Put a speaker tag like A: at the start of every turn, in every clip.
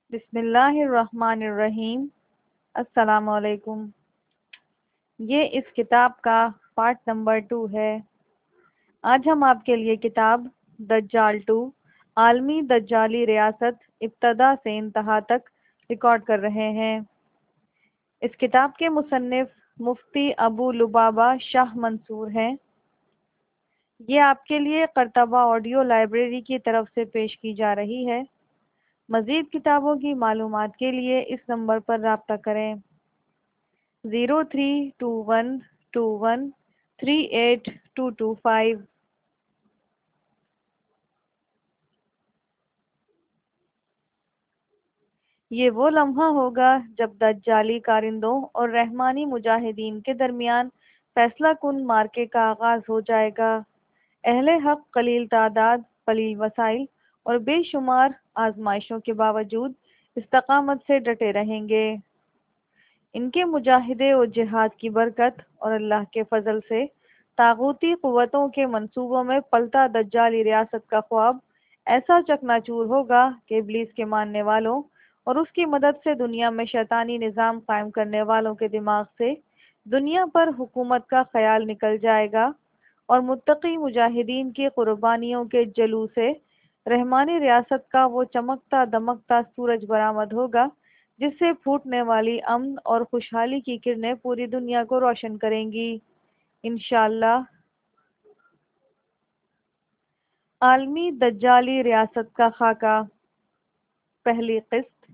A: بسم اللہ الرحمن الرحیم۔ السلام علیکم۔ یہ اس کتاب کا پارٹ نمبر 2 ہے۔ آج ہم آپ کے لیے کتاب دجال 2 عالمی دجالی ریاست ابتدا سے انتہا تک ریکارڈ کر رہے ہیں۔ اس کتاب کے مصنف مفتی ابو لبابہ شاہ منصور ہیں۔ یہ آپ کے لیے قرطبہ آڈیو لائبریری کی طرف سے پیش کی جا رہی ہے۔ مزید کتابوں کی معلومات کے لیے اس نمبر پر رابطہ کریں 0321213825۔ یہ وہ لمحہ ہوگا جب دجالی کارندوں اور رحمانی مجاہدین کے درمیان فیصلہ کن مارکے کا آغاز ہو جائے گا۔ اہل حق قلیل تعداد، قلیل وسائل اور بے شمار آزمائشوں کے باوجود استقامت سے ڈٹے رہیں گے۔ ان کے مجاہدے و جہاد کی برکت اور اللہ کے فضل سے طاغوتی قوتوں کے منصوبوں میں پلتا دجالی ریاست کا خواب ایسا چکناچور ہوگا کہ ابلیس کے ماننے والوں اور اس کی مدد سے دنیا میں شیطانی نظام قائم کرنے والوں کے دماغ سے دنیا پر حکومت کا خیال نکل جائے گا، اور متقی مجاہدین کی قربانیوں کے جلوہ سے رحمانی ریاست کا وہ چمکتا دمکتا سورج برآمد ہوگا جس سے پھوٹنے والی امن اور خوشحالی کی کرنیں پوری دنیا کو روشن کریں گی انشاءاللہ۔ عالمی دجالی ریاست کا خاکہ، پہلی قسط۔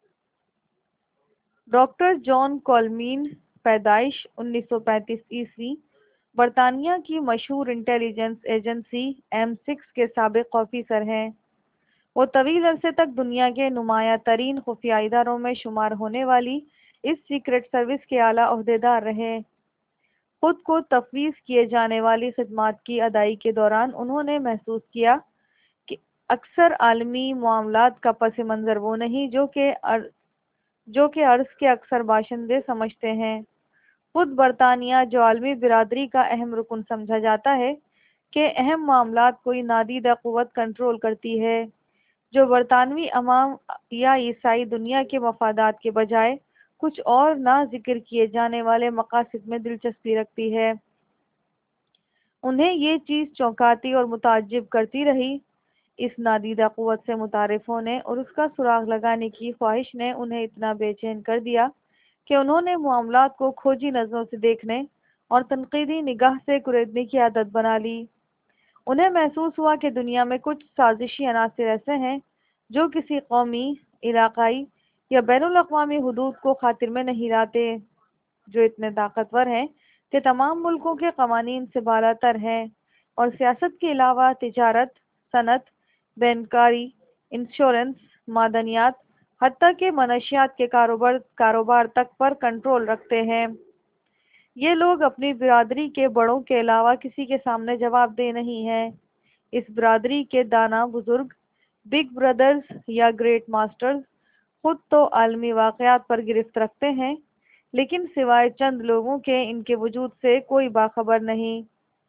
A: ڈاکٹر جان کولمین، پیدائش 1935 برطانیہ کی مشہور انٹیلیجنس ایجنسی M6 کے سابق آفیسر ہیں۔ وہ طویل عرصے تک دنیا کے نمایاں ترین خفیہ اداروں میں شمار ہونے والی اس سیکرٹ سروس کے اعلیٰ عہدیدار رہے۔ خود کو تفویض کیے جانے والی خدمات کی ادائی کے دوران انہوں نے محسوس کیا کہ اکثر عالمی معاملات کا پس منظر وہ نہیں جو کہ عرض کے اکثر باشندے سمجھتے ہیں۔ خود برطانیہ، جو عالمی برادری کا اہم رکن سمجھا جاتا ہے، کہ اہم معاملات کوئی نادیدہ قوت کنٹرول کرتی ہے جو برطانوی عوام یا عیسائی دنیا کے مفادات کے بجائے کچھ اور نہ ذکر کیے جانے والے مقاصد میں دلچسپی رکھتی ہے، انہیں یہ چیز چونکاتی اور متعجب کرتی رہی۔ اس نادیدہ قوت سے متعارف ہونے اور اس کا سراغ لگانے کی خواہش نے انہیں اتنا بے چین کر دیا کہ انہوں نے معاملات کو کھوجی نظروں سے دیکھنے اور تنقیدی نگاہ سے کریدنے کی عادت بنا لی۔ انہیں محسوس ہوا کہ دنیا میں کچھ سازشی عناصر ایسے ہیں جو کسی قومی، علاقائی یا بین الاقوامی حدود کو خاطر میں نہیں لاتے، جو اتنے طاقتور ہیں کہ تمام ملکوں کے قوانین سے بالا تر ہیں، اور سیاست کے علاوہ تجارت، صنعت، بینکاری، انشورنس، معدنیات، حتیٰ کہ منشیات کے کاروبار تک پر کنٹرول رکھتے ہیں۔ یہ لوگ اپنی برادری کے بڑوں کے علاوہ کسی کے سامنے جواب دہ نہیں ہیں۔ اس برادری کے دانا بزرگ، بگ برادرز یا گریٹ ماسٹرز، خود تو عالمی واقعات پر گرفت رکھتے ہیں، لیکن سوائے چند لوگوں کے ان کے وجود سے کوئی باخبر نہیں۔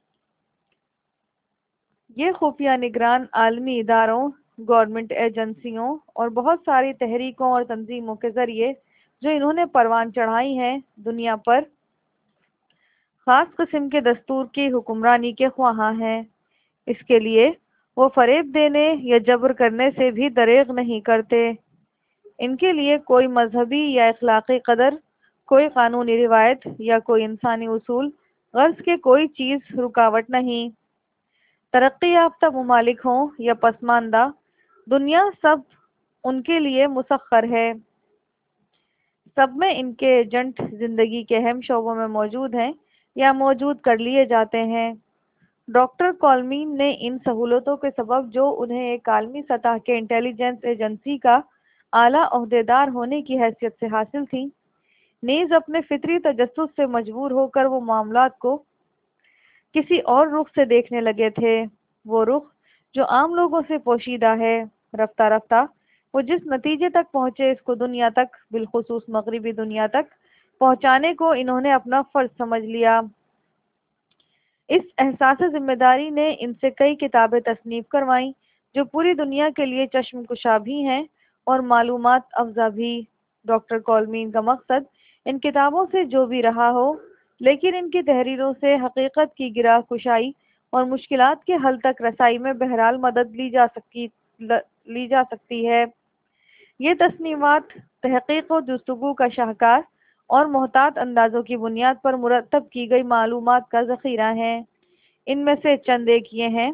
A: یہ خفیہ نگران عالمی اداروں، گورنمنٹ ایجنسیوں اور بہت ساری تحریکوں اور تنظیموں کے ذریعے جو انہوں نے پروان چڑھائی ہیں، دنیا پر خاص قسم کے دستور کی حکمرانی کے خواہاں ہیں۔ اس کے لیے وہ فریب دینے یا جبر کرنے سے بھی دریغ نہیں کرتے۔ ان کے لیے کوئی مذہبی یا اخلاقی قدر، کوئی قانونی روایت یا کوئی انسانی اصول، غرض کے کوئی چیز رکاوٹ نہیں۔ ترقی یافتہ ممالک ہوں یا پسماندہ، دنیا سب ان کے لیے مسخر ہے۔ سب میں ان کے ایجنٹ زندگی کے اہم شعبوں میں موجود ہیں یا موجود کر لیے جاتے ہیں۔ ڈاکٹر کولمین نے ان سہولتوں کے سبب جو انہیں ایک عالمی سطح کے انٹیلیجنس ایجنسی کا اعلیٰ عہدیدار ہونے کی حیثیت سے حاصل تھیں، نیز اپنے فطری تجسس سے مجبور ہو کر وہ معاملات کو کسی اور رخ سے دیکھنے لگے تھے، وہ رخ جو عام لوگوں سے پوشیدہ ہے۔ رفتہ رفتہ وہ جس نتیجے تک پہنچے، اس کو دنیا تک، بالخصوص مغربی دنیا تک پہنچانے کو انہوں نے اپنا فرض سمجھ لیا۔ اس احساس ذمہ داری نے ان سے کئی کتابیں تصنیف کروائیں جو پوری دنیا کے لیے چشم کشا بھی ہیں اور معلومات افزا بھی۔ ڈاکٹر کولمین کا مقصد ان کتابوں سے جو بھی رہا ہو، لیکن ان کی تحریروں سے حقیقت کی گرہ کشائی اور مشکلات کے حل تک رسائی میں بہرحال مدد لی جا سکتی ہے۔ یہ تصنیفات تحقیق و جستجو کا شاہکار اور محتاط اندازوں کی بنیاد پر مرتب کی گئی معلومات کا ذخیرہ ہیں۔ ان میں سے چند ایک یہ ہیں۔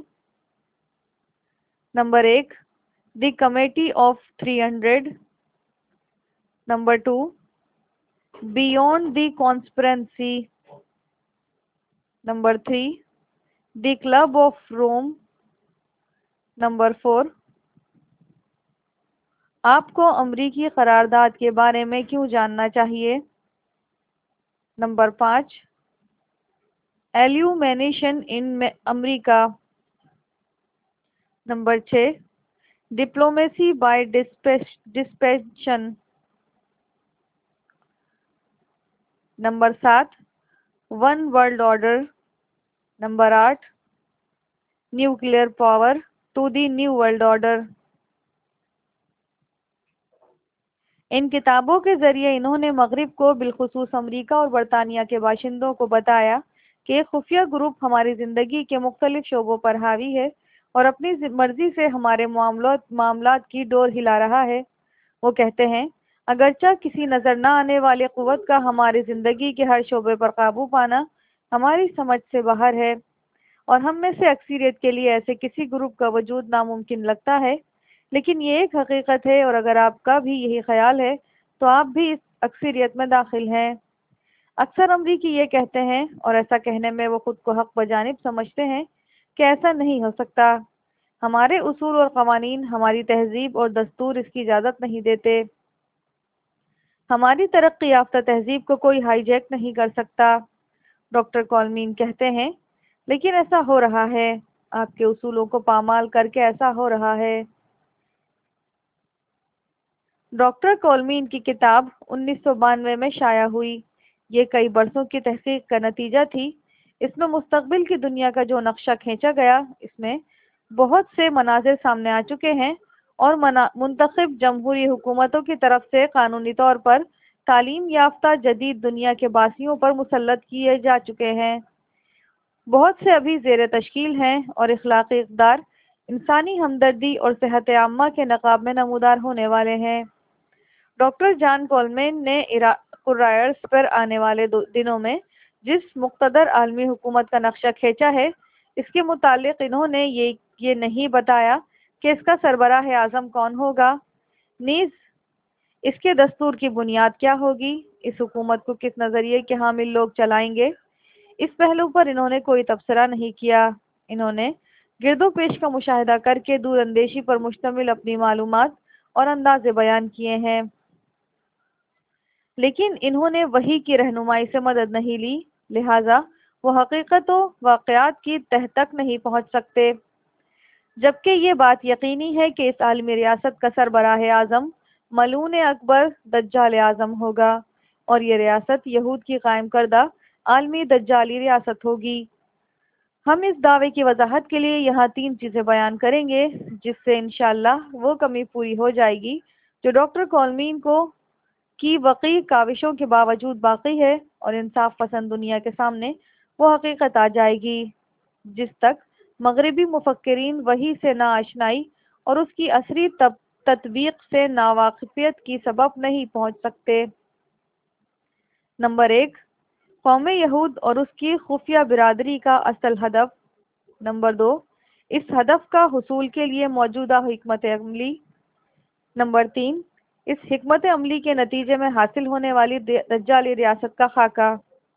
A: Number 1، the committee of 300۔ Number 2، beyond the conspiracy. Number 3، the club of Rome. Number 4، آپ کو امریکی قرارداد کے بارے میں کیوں جاننا چاہیے۔ Number 5، illumination in America. Number 6، diplomacy by deception. Number 7، one world order. Number 8، nuclear power to the new world order. ان کتابوں کے ذریعے انہوں نے مغرب کو، بالخصوص امریکہ اور برطانیہ کے باشندوں کو بتایا کہ ایک خفیہ گروپ ہماری زندگی کے مختلف شعبوں پر حاوی ہے اور اپنی مرضی سے ہمارے معاملات کی ڈور ہلا رہا ہے۔ وہ کہتے ہیں، اگرچہ کسی نظر نہ آنے والی قوت کا ہماری زندگی کے ہر شعبے پر قابو پانا ہماری سمجھ سے باہر ہے، اور ہم میں سے اکثریت کے لیے ایسے کسی گروپ کا وجود ناممکن لگتا ہے، لیکن یہ ایک حقیقت ہے، اور اگر آپ کا بھی یہی خیال ہے تو آپ بھی اس اکثریت میں داخل ہیں۔ اکثر امریکی یہ کہتے ہیں، اور ایسا کہنے میں وہ خود کو حق بجانب سمجھتے ہیں، کہ ایسا نہیں ہو سکتا۔ ہمارے اصول اور قوانین، ہماری تہذیب اور دستور اس کی اجازت نہیں دیتے۔ ہماری ترقی یافتہ تہذیب کو کوئی ہائی جیک نہیں کر سکتا۔ ڈاکٹر کولمین کہتے ہیں، لیکن ایسا ہو رہا ہے، آپ کے اصولوں کو پامال کر کے ایسا ہو رہا ہے۔ ڈاکٹر کولمین کی کتاب 1992 میں شائع ہوئی۔ یہ کئی برسوں کی تحقیق کا نتیجہ تھی۔ اس میں مستقبل کی دنیا کا جو نقشہ کھینچا گیا، اس میں بہت سے مناظر سامنے آ چکے ہیں، اور منتخب جمہوری حکومتوں کی طرف سے قانونی طور پر تعلیم یافتہ جدید دنیا کے باسیوں پر مسلط کیے جا چکے ہیں۔ بہت سے ابھی زیر تشکیل ہیں، اور اخلاقی اقدار، انسانی ہمدردی اور صحت عامہ کے نقاب میں نمودار ہونے والے ہیں۔ ڈاکٹر جان کولمین نے قرائرز پر آنے والے دنوں میں جس مقتدر عالمی حکومت کا نقشہ کھینچا ہے، اس کے متعلق انہوں نے یہ نہیں بتایا کہ اس کا سربراہ اعظم کون ہوگا، نیز اس کے دستور کی بنیاد کیا ہوگی، اس حکومت کو کس نظریے کے حامل لوگ چلائیں گے۔ اس پہلو پر انہوں نے کوئی تبصرہ نہیں کیا۔ انہوں نے گرد و پیش کا مشاہدہ کر کے دور اندیشی پر مشتمل اپنی معلومات اور اندازے بیان کیے ہیں، لیکن انہوں نے وحی کی رہنمائی سے مدد نہیں لی، لہٰذا وہ حقیقت و واقعات کی تہ تک نہیں پہنچ سکتے۔ جبکہ یہ بات یقینی ہے کہ اس عالمی ریاست کا سربراہ اعظم ملعون اکبر دجال اعظم ہوگا، اور یہ ریاست یہود کی قائم کردہ عالمی دجالی ریاست ہوگی۔ ہم اس دعوے کی وضاحت کے لیے یہاں 3 چیزیں بیان کریں گے، جس سے انشاءاللہ وہ کمی پوری ہو جائے گی جو ڈاکٹر کولمین کی وقیح کاوشوں کے باوجود باقی ہے، اور انصاف پسند دنیا کے سامنے وہ حقیقت آ جائے گی جس تک مغربی مفکرین وحی سے ناآشنائی اور اس کی عصری تطبیق سے ناواقفیت کی سبب نہیں پہنچ سکتے۔ نمبر 1، قوم یہود اور اس کی خفیہ برادری کا اصل ہدف۔ نمبر 2، اس ہدف کا حصول کے لیے موجودہ حکمت عملی۔ نمبر 3، اس حکمت عملی کے نتیجے میں حاصل ہونے والی دجالی ریاست کا خاکہ۔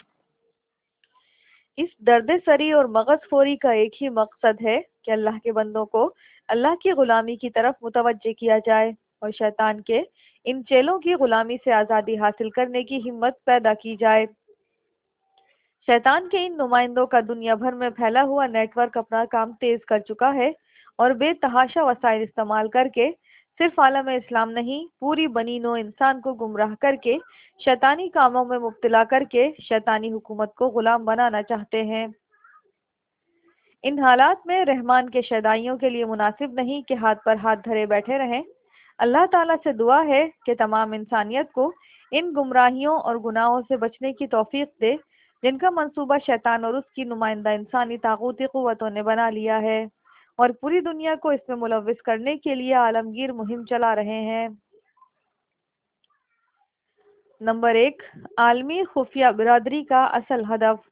A: اس درد سری اور مغز فوری کا ایک ہی مقصد ہے کہ اللہ کے بندوں کو اللہ کی غلامی کی طرف متوجہ کیا جائے، اور شیطان کے ان چیلوں کی غلامی سے آزادی حاصل کرنے کی ہمت پیدا کی جائے۔ شیطان کے ان نمائندوں کا دنیا بھر میں پھیلا ہوا نیٹ ورک اپنا کام تیز کر چکا ہے، اور بے تحاشا وسائل استعمال کر کے صرف عالم اسلام نہیں، پوری بنی نوع انسان کو گمراہ کر کے، شیطانی کاموں میں مبتلا کر کے شیطانی حکومت کو غلام بنانا چاہتے ہیں۔ ان حالات میں رحمان کے شیدائیوں کے لیے مناسب نہیں کہ ہاتھ پر ہاتھ دھرے بیٹھے رہیں۔ اللہ تعالیٰ سے دعا ہے کہ تمام انسانیت کو ان گمراہیوں اور گناہوں سے بچنے کی توفیق دے جن کا منصوبہ شیطان اور اس کی نمائندہ انسانی طاغوتی قوتوں نے بنا لیا ہے اور پوری دنیا کو اس میں ملوث کرنے کے لیے عالمگیر مہم چلا رہے ہیں۔ نمبر 1، عالمی خفیہ برادری کا اصل ہدف۔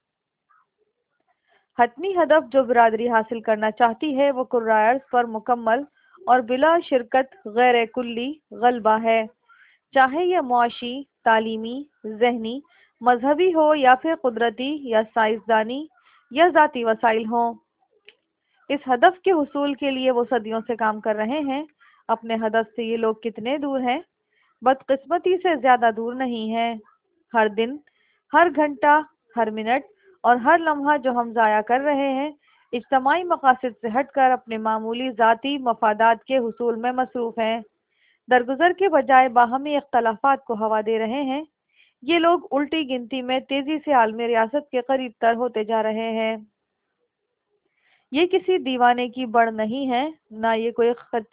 A: حتمی ہدف جو برادری حاصل کرنا چاہتی ہے وہ کرۂ ارض پر مکمل اور بلا شرکت غیر کلی غلبہ ہے، چاہے یہ معاشی، تعلیمی، ذہنی، مذہبی ہو یا پھر قدرتی یا سائنسدانی یا ذاتی وسائل ہوں۔ اس ہدف کے حصول کے لیے وہ صدیوں سے کام کر رہے ہیں۔ اپنے ہدف سے یہ لوگ کتنے دور ہیں؟ بدقسمتی سے زیادہ دور نہیں ہیں۔ ہر دن، ہر گھنٹہ، ہر منٹ اور ہر لمحہ جو ہم ضائع کر رہے ہیں اجتماعی مقاصد سے ہٹ کر اپنے معمولی ذاتی مفادات کے حصول میں مصروف ہیں، درگزر کے بجائے باہمی اختلافات کو ہوا دے رہے ہیں۔ یہ لوگ الٹی گنتی میں تیزی سے عالمی ریاست کے قریب تر ہوتے جا رہے ہیں۔ یہ کسی دیوانے کی بڑ نہیں ہے، نہ یہ کوئی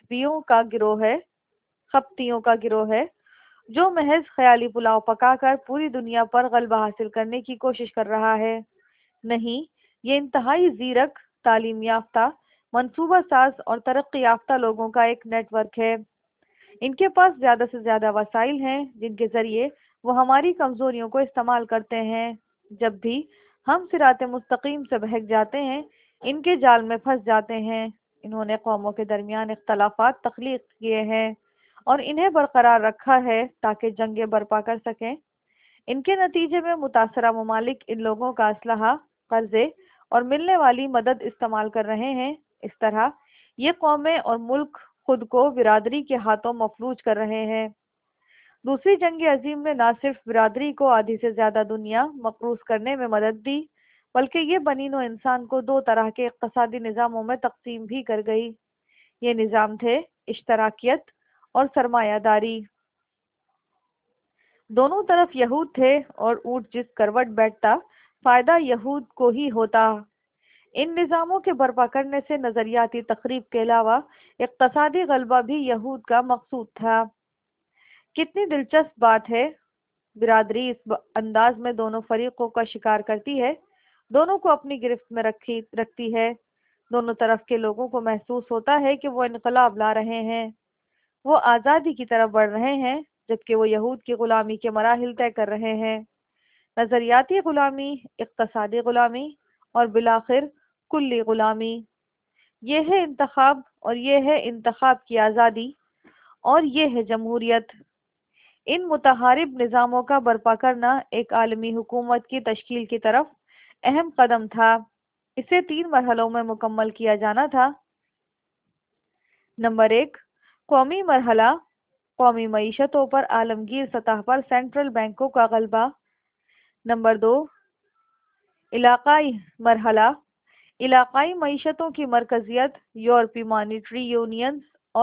A: خپتیوں کا گروہ ہے جو محض خیالی پلاؤ پکا کر پوری دنیا پر غلبہ حاصل کرنے کی کوشش کر رہا ہے۔ نہیں، یہ انتہائی زیرک، تعلیم یافتہ، منصوبہ ساز اور ترقی یافتہ لوگوں کا ایک نیٹ ورک ہے۔ ان کے پاس زیادہ سے زیادہ وسائل ہیں جن کے ذریعے وہ ہماری کمزوریوں کو استعمال کرتے ہیں۔ جب بھی ہم صراط مستقیم سے بہک جاتے ہیں ان کے جال میں پھنس جاتے ہیں۔ انہوں نے قوموں کے درمیان اختلافات تخلیق کیے ہیں اور انہیں برقرار رکھا ہے تاکہ جنگیں برپا کر سکیں۔ ان کے نتیجے میں متاثرہ ممالک ان لوگوں کا اسلحہ، قرضے اور ملنے والی مدد استعمال کر رہے ہیں۔ اس طرح یہ قومیں اور ملک خود کو برادری کے ہاتھوں مفلوج کر رہے ہیں۔ دوسری جنگ عظیم نے نہ صرف برادری کو آدھی سے زیادہ دنیا مقروض کرنے میں مدد دی بلکہ یہ بنی نوع انسان کو دو طرح کے اقتصادی نظاموں میں تقسیم بھی کر گئی۔ یہ نظام تھے اشتراکیت اور سرمایہ داری۔ دونوں طرف یہود تھے اور اونٹ جس کروٹ بیٹھتا فائدہ یہود کو ہی ہوتا۔ ان نظاموں کے برپا کرنے سے نظریاتی تقریب کے علاوہ اقتصادی غلبہ بھی یہود کا مقصود تھا۔ کتنی دلچسپ بات ہے، برادری اس انداز میں دونوں فریقوں کا شکار کرتی ہے، دونوں کو اپنی گرفت میں رکھتی ہے۔ دونوں طرف کے لوگوں کو محسوس ہوتا ہے کہ وہ انقلاب لا رہے ہیں، وہ آزادی کی طرف بڑھ رہے ہیں، جبکہ وہ یہود کی غلامی کے مراحل طے کر رہے ہیں، نظریاتی غلامی، اقتصادی غلامی اور بالآخر کلی غلامی۔ یہ ہے انتخاب، اور یہ ہے انتخاب کی آزادی، اور یہ ہے جمہوریت۔ ان متحارب نظاموں کا برپا کرنا ایک عالمی حکومت کی تشکیل کی طرف اہم قدم تھا۔ اسے 3 مرحلوں میں مکمل کیا جانا تھا۔ نمبر 1، قومی مرحلہ، قومی معیشتوں پر عالمگیر سطح پر سینٹرل بینکوں کا غلبہ۔ نمبر 2، علاقائی مرحلہ، علاقائی معیشتوں کی مرکزیت، یورپی مانیٹری یونینز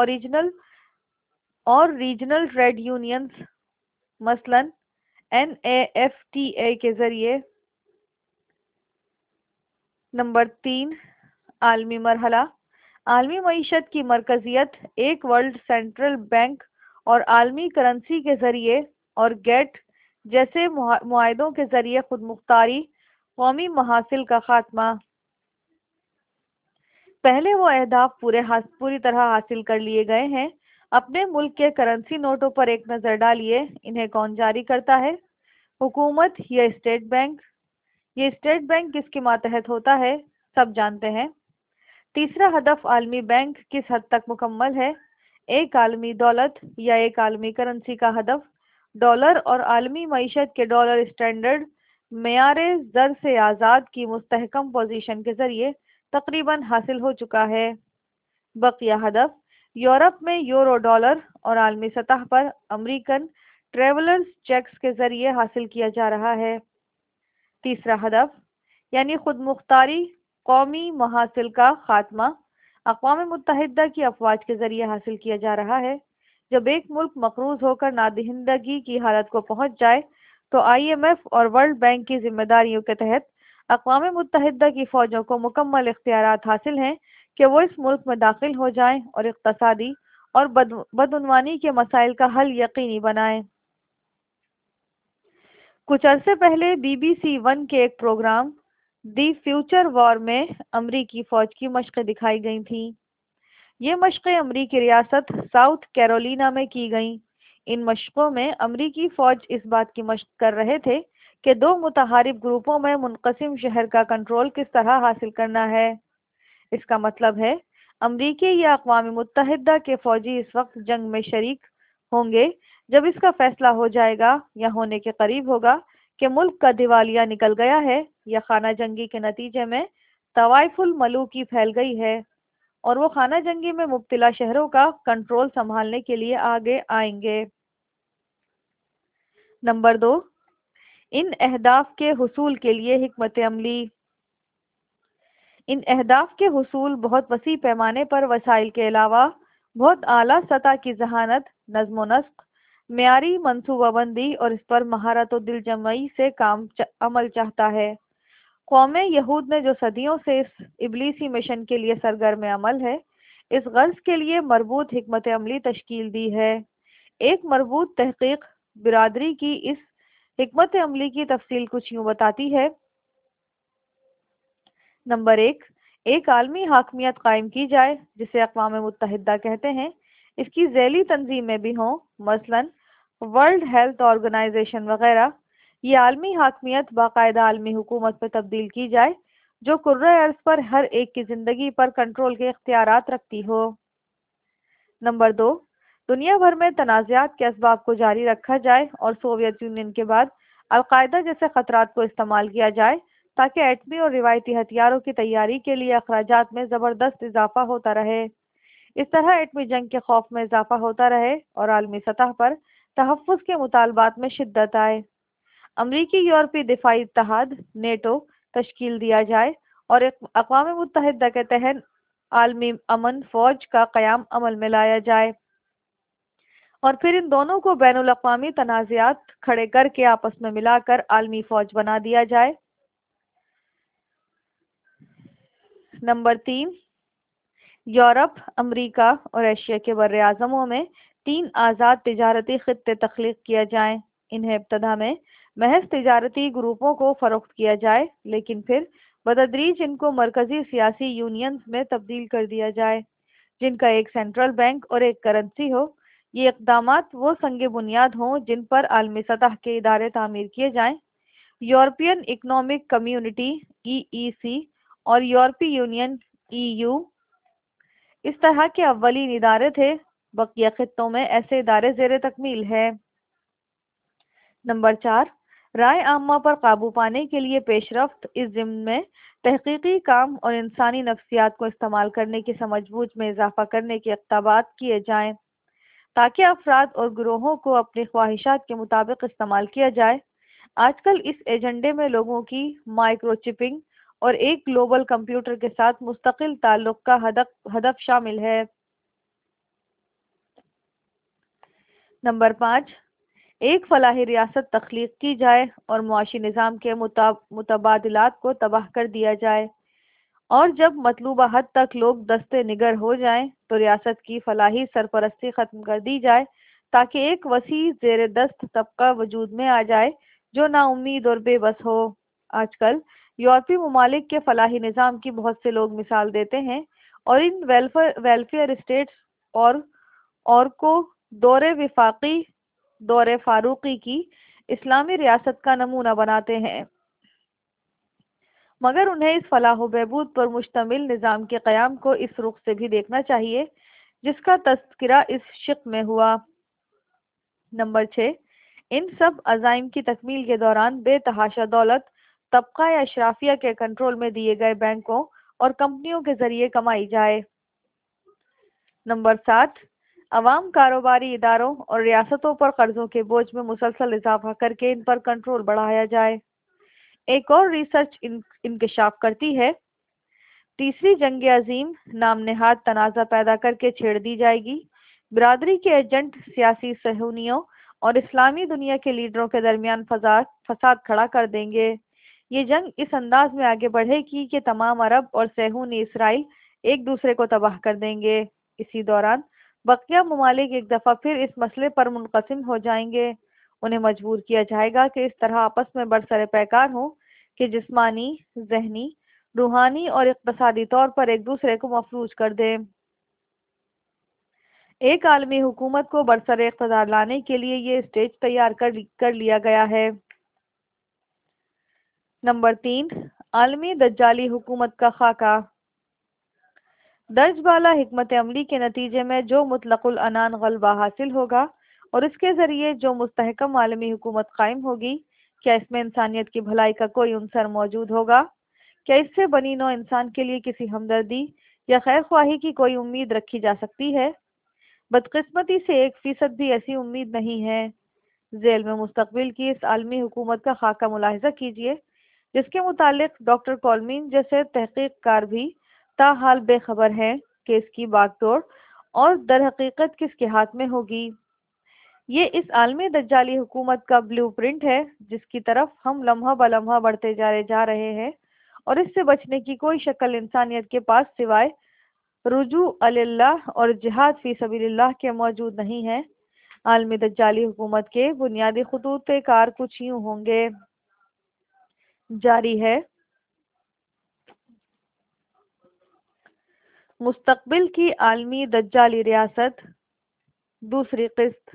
A: اور ریجنل ٹریڈ یونینز مثلاً NAFTA کے ذریعے۔ نمبر 3، عالمی مرحلہ، عالمی معیشت کی مرکزیت، ایک ورلڈ سینٹرل بینک اور عالمی کرنسی کے ذریعے، اور گیٹ جیسے معاہدوں کے ذریعے خود مختاری، قومی محاصل کا خاتمہ۔ پہلے وہ اہداف پوری طرح حاصل کر لیے گئے ہیں۔ اپنے ملک کے کرنسی نوٹوں پر ایک نظر ڈالیے، انہیں کون جاری کرتا ہے؟ حکومت یا اسٹیٹ بینک؟ یہ اسٹیٹ بینک کس کے ماتحت ہوتا ہے؟ سب جانتے ہیں۔ تیسرا ہدف عالمی بینک کس حد تک مکمل ہے؟ ایک عالمی دولت یا ایک عالمی کرنسی کا ہدف ڈالر اور عالمی معیشت کے ڈالر اسٹینڈرڈ معیار زر سے آزاد کی مستحکم پوزیشن کے ذریعے تقریباً حاصل ہو چکا ہے۔ بقیہ ہدف یورپ میں یورو ڈالر اور عالمی سطح پر امریکن ٹریولرز چیکس کے ذریعے حاصل کیا جا رہا ہے۔ تیسرا ہدف یعنی خود مختاری، قومی محاصل کا خاتمہ، اقوام متحدہ کی افواج کے ذریعے حاصل کیا جا رہا ہے۔ جب ایک ملک مقروض ہو کر نادہندگی کی حالت کو پہنچ جائے تو IMF اور ورلڈ بینک کی ذمہ داریوں کے تحت اقوام متحدہ کی فوجوں کو مکمل اختیارات حاصل ہیں کہ وہ اس ملک میں داخل ہو جائیں اور اقتصادی اور بدعنوانی کے مسائل کا حل یقینی بنائیں۔ کچھ عرصے پہلے BBC 1 کے ایک پروگرام دی فیوچر وار میں امریکی فوج کی مشقیں دکھائی گئی تھیں۔ یہ مشقیں امریکی ریاست ساؤتھ کیرولینا میں کی گئیں۔ ان مشقوں میں امریکی فوج اس بات کی مشق کر رہے تھے کہ دو متحارب گروپوں میں منقسم شہر کا کنٹرول کس طرح حاصل کرنا ہے۔ اس کا مطلب ہے امریکی یا اقوام متحدہ کے فوجی اس وقت جنگ میں شریک ہوں گے جب اس کا فیصلہ ہو جائے گا یا ہونے کے قریب ہوگا کہ ملک کا دیوالیہ نکل گیا ہے یا خانہ جنگی کے نتیجے میں طوائف الملوکی پھیل گئی ہے اور وہ خانہ جنگی میں مبتلا شہروں کا کنٹرول سنبھالنے کے لیے آگے آئیں گے۔ نمبر 2، ان اہداف کے حصول کے لیے حکمت عملی۔ ان اہداف کے حصول بہت وسیع پیمانے پر وسائل کے علاوہ بہت اعلیٰ سطح کی ذہانت، نظم و نسق، معیاری منصوبہ بندی اور اس پر مہارت و دل جمعی سے عمل چاہتا ہے۔ قوم یہود نے جو صدیوں سے اس ابلیسی مشن کے لیے سرگرم عمل ہے، اس غرض کے لیے مربوط حکمت عملی تشکیل دی ہے۔ ایک مربوط تحقیق برادری کی اس حکمت عملی کی تفصیل کچھ یوں بتاتی ہے۔ نمبر 1، ایک عالمی حاکمیت قائم کی جائے جسے اقوام متحدہ کہتے ہیں۔ اس کی ذیلی تنظیمیں بھی ہوں، مثلاً ورلڈ ہیلتھ آرگنائزیشن وغیرہ۔ یہ عالمی حاکمیت باقاعدہ عالمی حکومت میں تبدیل کی جائے جو کرۂ ارض پر ہر ایک کی زندگی پر کنٹرول کے اختیارات رکھتی ہو۔ نمبر 2، دنیا بھر میں تنازعات کے اسباب کو جاری رکھا جائے اور سوویت یونین کے بعد القاعدہ جیسے خطرات کو استعمال کیا جائے تاکہ ایٹمی اور روایتی ہتھیاروں کی تیاری کے لیے اخراجات میں زبردست اضافہ ہوتا رہے۔ اس طرح ایٹمی جنگ کے خوف میں اضافہ ہوتا رہے اور عالمی سطح پر تحفظ کے مطالبات میں شدت آئے۔ امریکی یورپی دفاعی اتحاد نیٹو تشکیل دیا جائے اور اقوام متحدہ کے تحت عالمی امن فوج کا قیام عمل میں لایا جائے اور پھر ان دونوں کو بین الاقوامی تنازعات کھڑے کر کے آپس میں ملا کر عالمی فوج بنا دیا جائے۔ نمبر 3، یورپ، امریکہ اور ایشیا کے بر اعظموں میں 3 آزاد تجارتی خطے تخلیق کیا جائیں۔ انہیں ابتدا میں محض تجارتی گروپوں کو فروخت کیا جائے لیکن پھر بتدریج ان کو مرکزی سیاسی یونینز میں تبدیل کر دیا جائے جن کا ایک سینٹرل بینک اور ایک کرنسی ہو۔ یہ اقدامات وہ سنگ بنیاد ہوں جن پر عالمی سطح کے ادارے تعمیر کیے جائیں۔ یورپین اکنامک کمیونٹی EEC اور یورپی یونین EU اس طرح کے اولین ادارے تھے۔ بقیہ خطوں میں ایسے ادارے زیر تکمیل ہے۔ نمبر 4، رائے عامہ پر قابو پانے کے لیے پیش رفت اس ضمن میں تحقیقی کام اور انسانی نفسیات کو استعمال کرنے کی سمجھ بوجھ میں اضافہ کرنے کے اقدامات کیے جائیں تاکہ افراد اور گروہوں کو اپنی خواہشات کے مطابق استعمال کیا جائے۔ آج کل اس ایجنڈے میں لوگوں کی مائکرو چپنگ اور ایک گلوبل کمپیوٹر کے ساتھ مستقل تعلق کا ہدف شامل ہے۔ نمبر 5، ایک فلاحی ریاست تخلیق کی جائے اور معاشی نظام کے متبادلات کو تباہ کر دیا جائے اور جب مطلوبہ حد تک لوگ دستے نگر ہو جائیں تو ریاست کی فلاحی سرپرستی ختم کر دی جائے تاکہ ایک وسیع زیر دست طبقہ وجود میں آ جائے جو نا امید اور بے بس ہو۔ آج کل یورپی ممالک کے فلاحی نظام کی بہت سے لوگ مثال دیتے ہیں اور ان ویلفیئر اسٹیٹس اور کو دور فاروقی کی اسلامی ریاست کا نمونہ بناتے ہیں، مگر انہیں اس فلاح و بہبود پر مشتمل نظام کے قیام کو اس رخ سے بھی دیکھنا چاہیے جس کا تذکرہ اس شق میں ہوا۔ نمبر 6، ان سب عزائم کی تکمیل کے دوران بے تحاشا دولت طبقہ یا اشرافیہ کے کنٹرول میں دیے گئے بینکوں اور کمپنیوں کے ذریعے کمائی جائے۔ نمبر 7، عوام کاروباری اداروں اور ریاستوں پر قرضوں کے بوجھ میں مسلسل اضافہ کر کے ان پر کنٹرول بڑھایا جائے۔ ایک اور ریسرچ انکشاف کرتی ہے، تیسری جنگ عظیم نام نہاد تنازع پیدا کر کے چھیڑ دی جائے گی۔ برادری کے ایجنٹ سیاسی صہیونیوں اور اسلامی دنیا کے لیڈروں کے درمیان فساد کھڑا کر دیں گے۔ یہ جنگ اس انداز میں آگے بڑھے گی کہ تمام عرب اور صہیونی اسرائیل ایک دوسرے کو تباہ کر دیں گے۔ اسی دوران بقیہ ممالک ایک دفعہ پھر اس مسئلے پر منقسم ہو جائیں گے۔ انہیں مجبور کیا جائے گا کہ اس طرح آپس میں برسر پیکار ہوں کہ جسمانی، ذہنی، روحانی اور اقتصادی طور پر ایک دوسرے کو مفلوج کر دیں۔ ایک عالمی حکومت کو برسر اقتدار لانے کے لیے یہ اسٹیج تیار کر لیا گیا ہے۔ نمبر 3، عالمی دجالی حکومت کا خاکہ۔ درج بالا حکمت عملی کے نتیجے میں جو مطلق العنان غلبہ حاصل ہوگا اور اس کے ذریعے جو مستحکم عالمی حکومت قائم ہوگی، کیا اس میں انسانیت کی بھلائی کا کوئی عنصر موجود ہوگا؟ کیا اس سے بنی نوع انسان کے لیے کسی ہمدردی یا خیر خواہی کی کوئی امید رکھی جا سکتی ہے؟ بدقسمتی سے 1% بھی ایسی امید نہیں ہے۔ ذیل میں مستقبل کی اس عالمی حکومت کا خاکہ ملاحظہ کیجیے، جس کے متعلق ڈاکٹر کولمین جیسے تحقیق کار بھی تاحال بے خبر ہیں کہ اس کی باغ ڈور اور در حقیقت کس کے ہاتھ میں ہوگی۔ یہ اس عالمی دجالی حکومت کا بلیو پرنٹ ہے جس کی طرف ہم لمحہ بلمحہ بڑھتے جا رہے ہیں، اور اس سے بچنے کی کوئی شکل انسانیت کے پاس سوائے رجوع اللہ اور جہاد فی سبیل اللہ کے موجود نہیں ہے۔ عالمی دجالی حکومت کے بنیادی خطوط کار کچھ یوں ہوں گے۔ جاری ہے مستقبل کی عالمی دجالی ریاست، دوسری قسط۔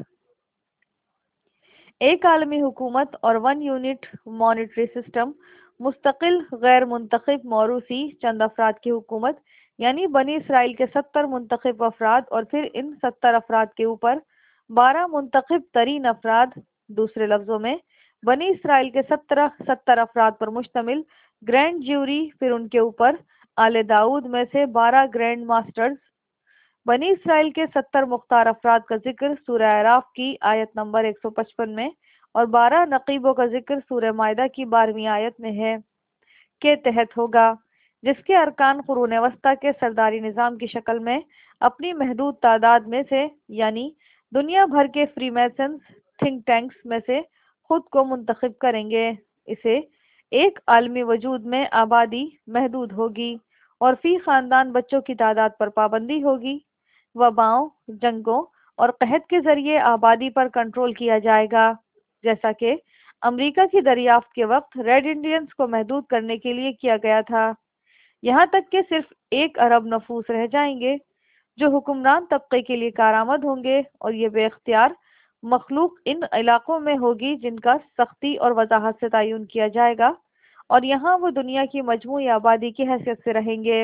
A: ایک عالمی حکومت اور 1 یونٹ مانیٹری سسٹم، مستقل غیر منتخب موروثی چند افراد کی حکومت، یعنی بنی اسرائیل کے 70 منتخب افراد اور پھر ان 70 افراد کے اوپر 12 منتخب ترین افراد، دوسرے لفظوں میں بنی اسرائیل کے 70 افراد پر مشتمل گرینڈ جیوری، پھر ان کے اوپر آل داؤد میں سے 12 گرینڈ ماسٹرز۔ بنی اسرائیل کے 70 مختار افراد کا ذکر سورہ اعراف کی آیت نمبر 155 میں اور 12 نقیبوں کا ذکر سورہ مائدہ کی 12ویں آیت میں ہے، کے تحت ہوگا، جس کے ارکان قرون وسطیٰ کے سرداری نظام کی شکل میں اپنی محدود تعداد میں سے، یعنی دنیا بھر کے فری میسنز تھنک ٹینکس میں سے خود کو منتخب کریں گے۔ اسے ایک عالمی وجود میں آبادی محدود ہوگی اور فی خاندان بچوں کی تعداد پر پابندی ہوگی۔ وباؤں، جنگوں اور قحط کے ذریعے آبادی پر کنٹرول کیا جائے گا، جیسا کہ امریکہ کی دریافت کے وقت ریڈ انڈینز کو محدود کرنے کے لیے کیا گیا تھا، یہاں تک کہ صرف 1 ارب نفوس رہ جائیں گے جو حکمران طبقے کے لیے کارآمد ہوں گے، اور یہ بے اختیار مخلوق ان علاقوں میں ہوگی جن کا سختی اور وضاحت سے تعین کیا جائے گا، اور یہاں وہ دنیا کی مجموعی آبادی کی حیثیت سے رہیں گے۔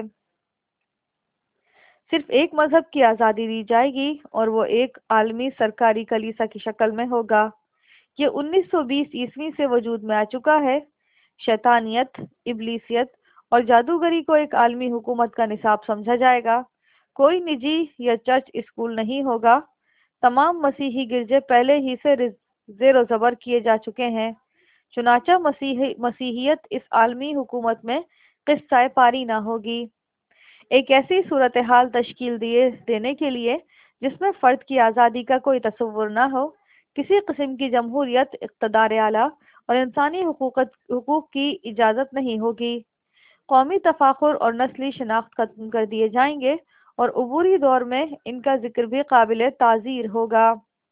A: صرف ایک مذہب کی آزادی دی جائے گی اور وہ ایک عالمی سرکاری کلیسا کی شکل میں ہوگا۔ یہ 1920 سے وجود میں آ چکا ہے۔ شیطانیت، ابلیسیت اور جادوگری کو ایک عالمی حکومت کا نصاب سمجھا جائے گا۔ کوئی نجی یا چرچ اسکول نہیں ہوگا۔ تمام مسیحی گرجے پہلے ہی سے زیر و زبر کیے جا چکے ہیں، چنانچہ مسیحیت اس عالمی حکومت میں قصہ پاری نہ ہوگی۔ ایک ایسی صورتحال تشکیل دینے کے لیے جس میں فرد کی آزادی کا کوئی تصور نہ ہو، کسی قسم کی جمہوریت، اقتدار اعلیٰ اور انسانی حقوق کی اجازت نہیں ہوگی۔ قومی تفاخر اور نسلی شناخت ختم کر دیے جائیں گے اور عبوری دور میں ان کا ذکر بھی قابل تعزیر ہوگا۔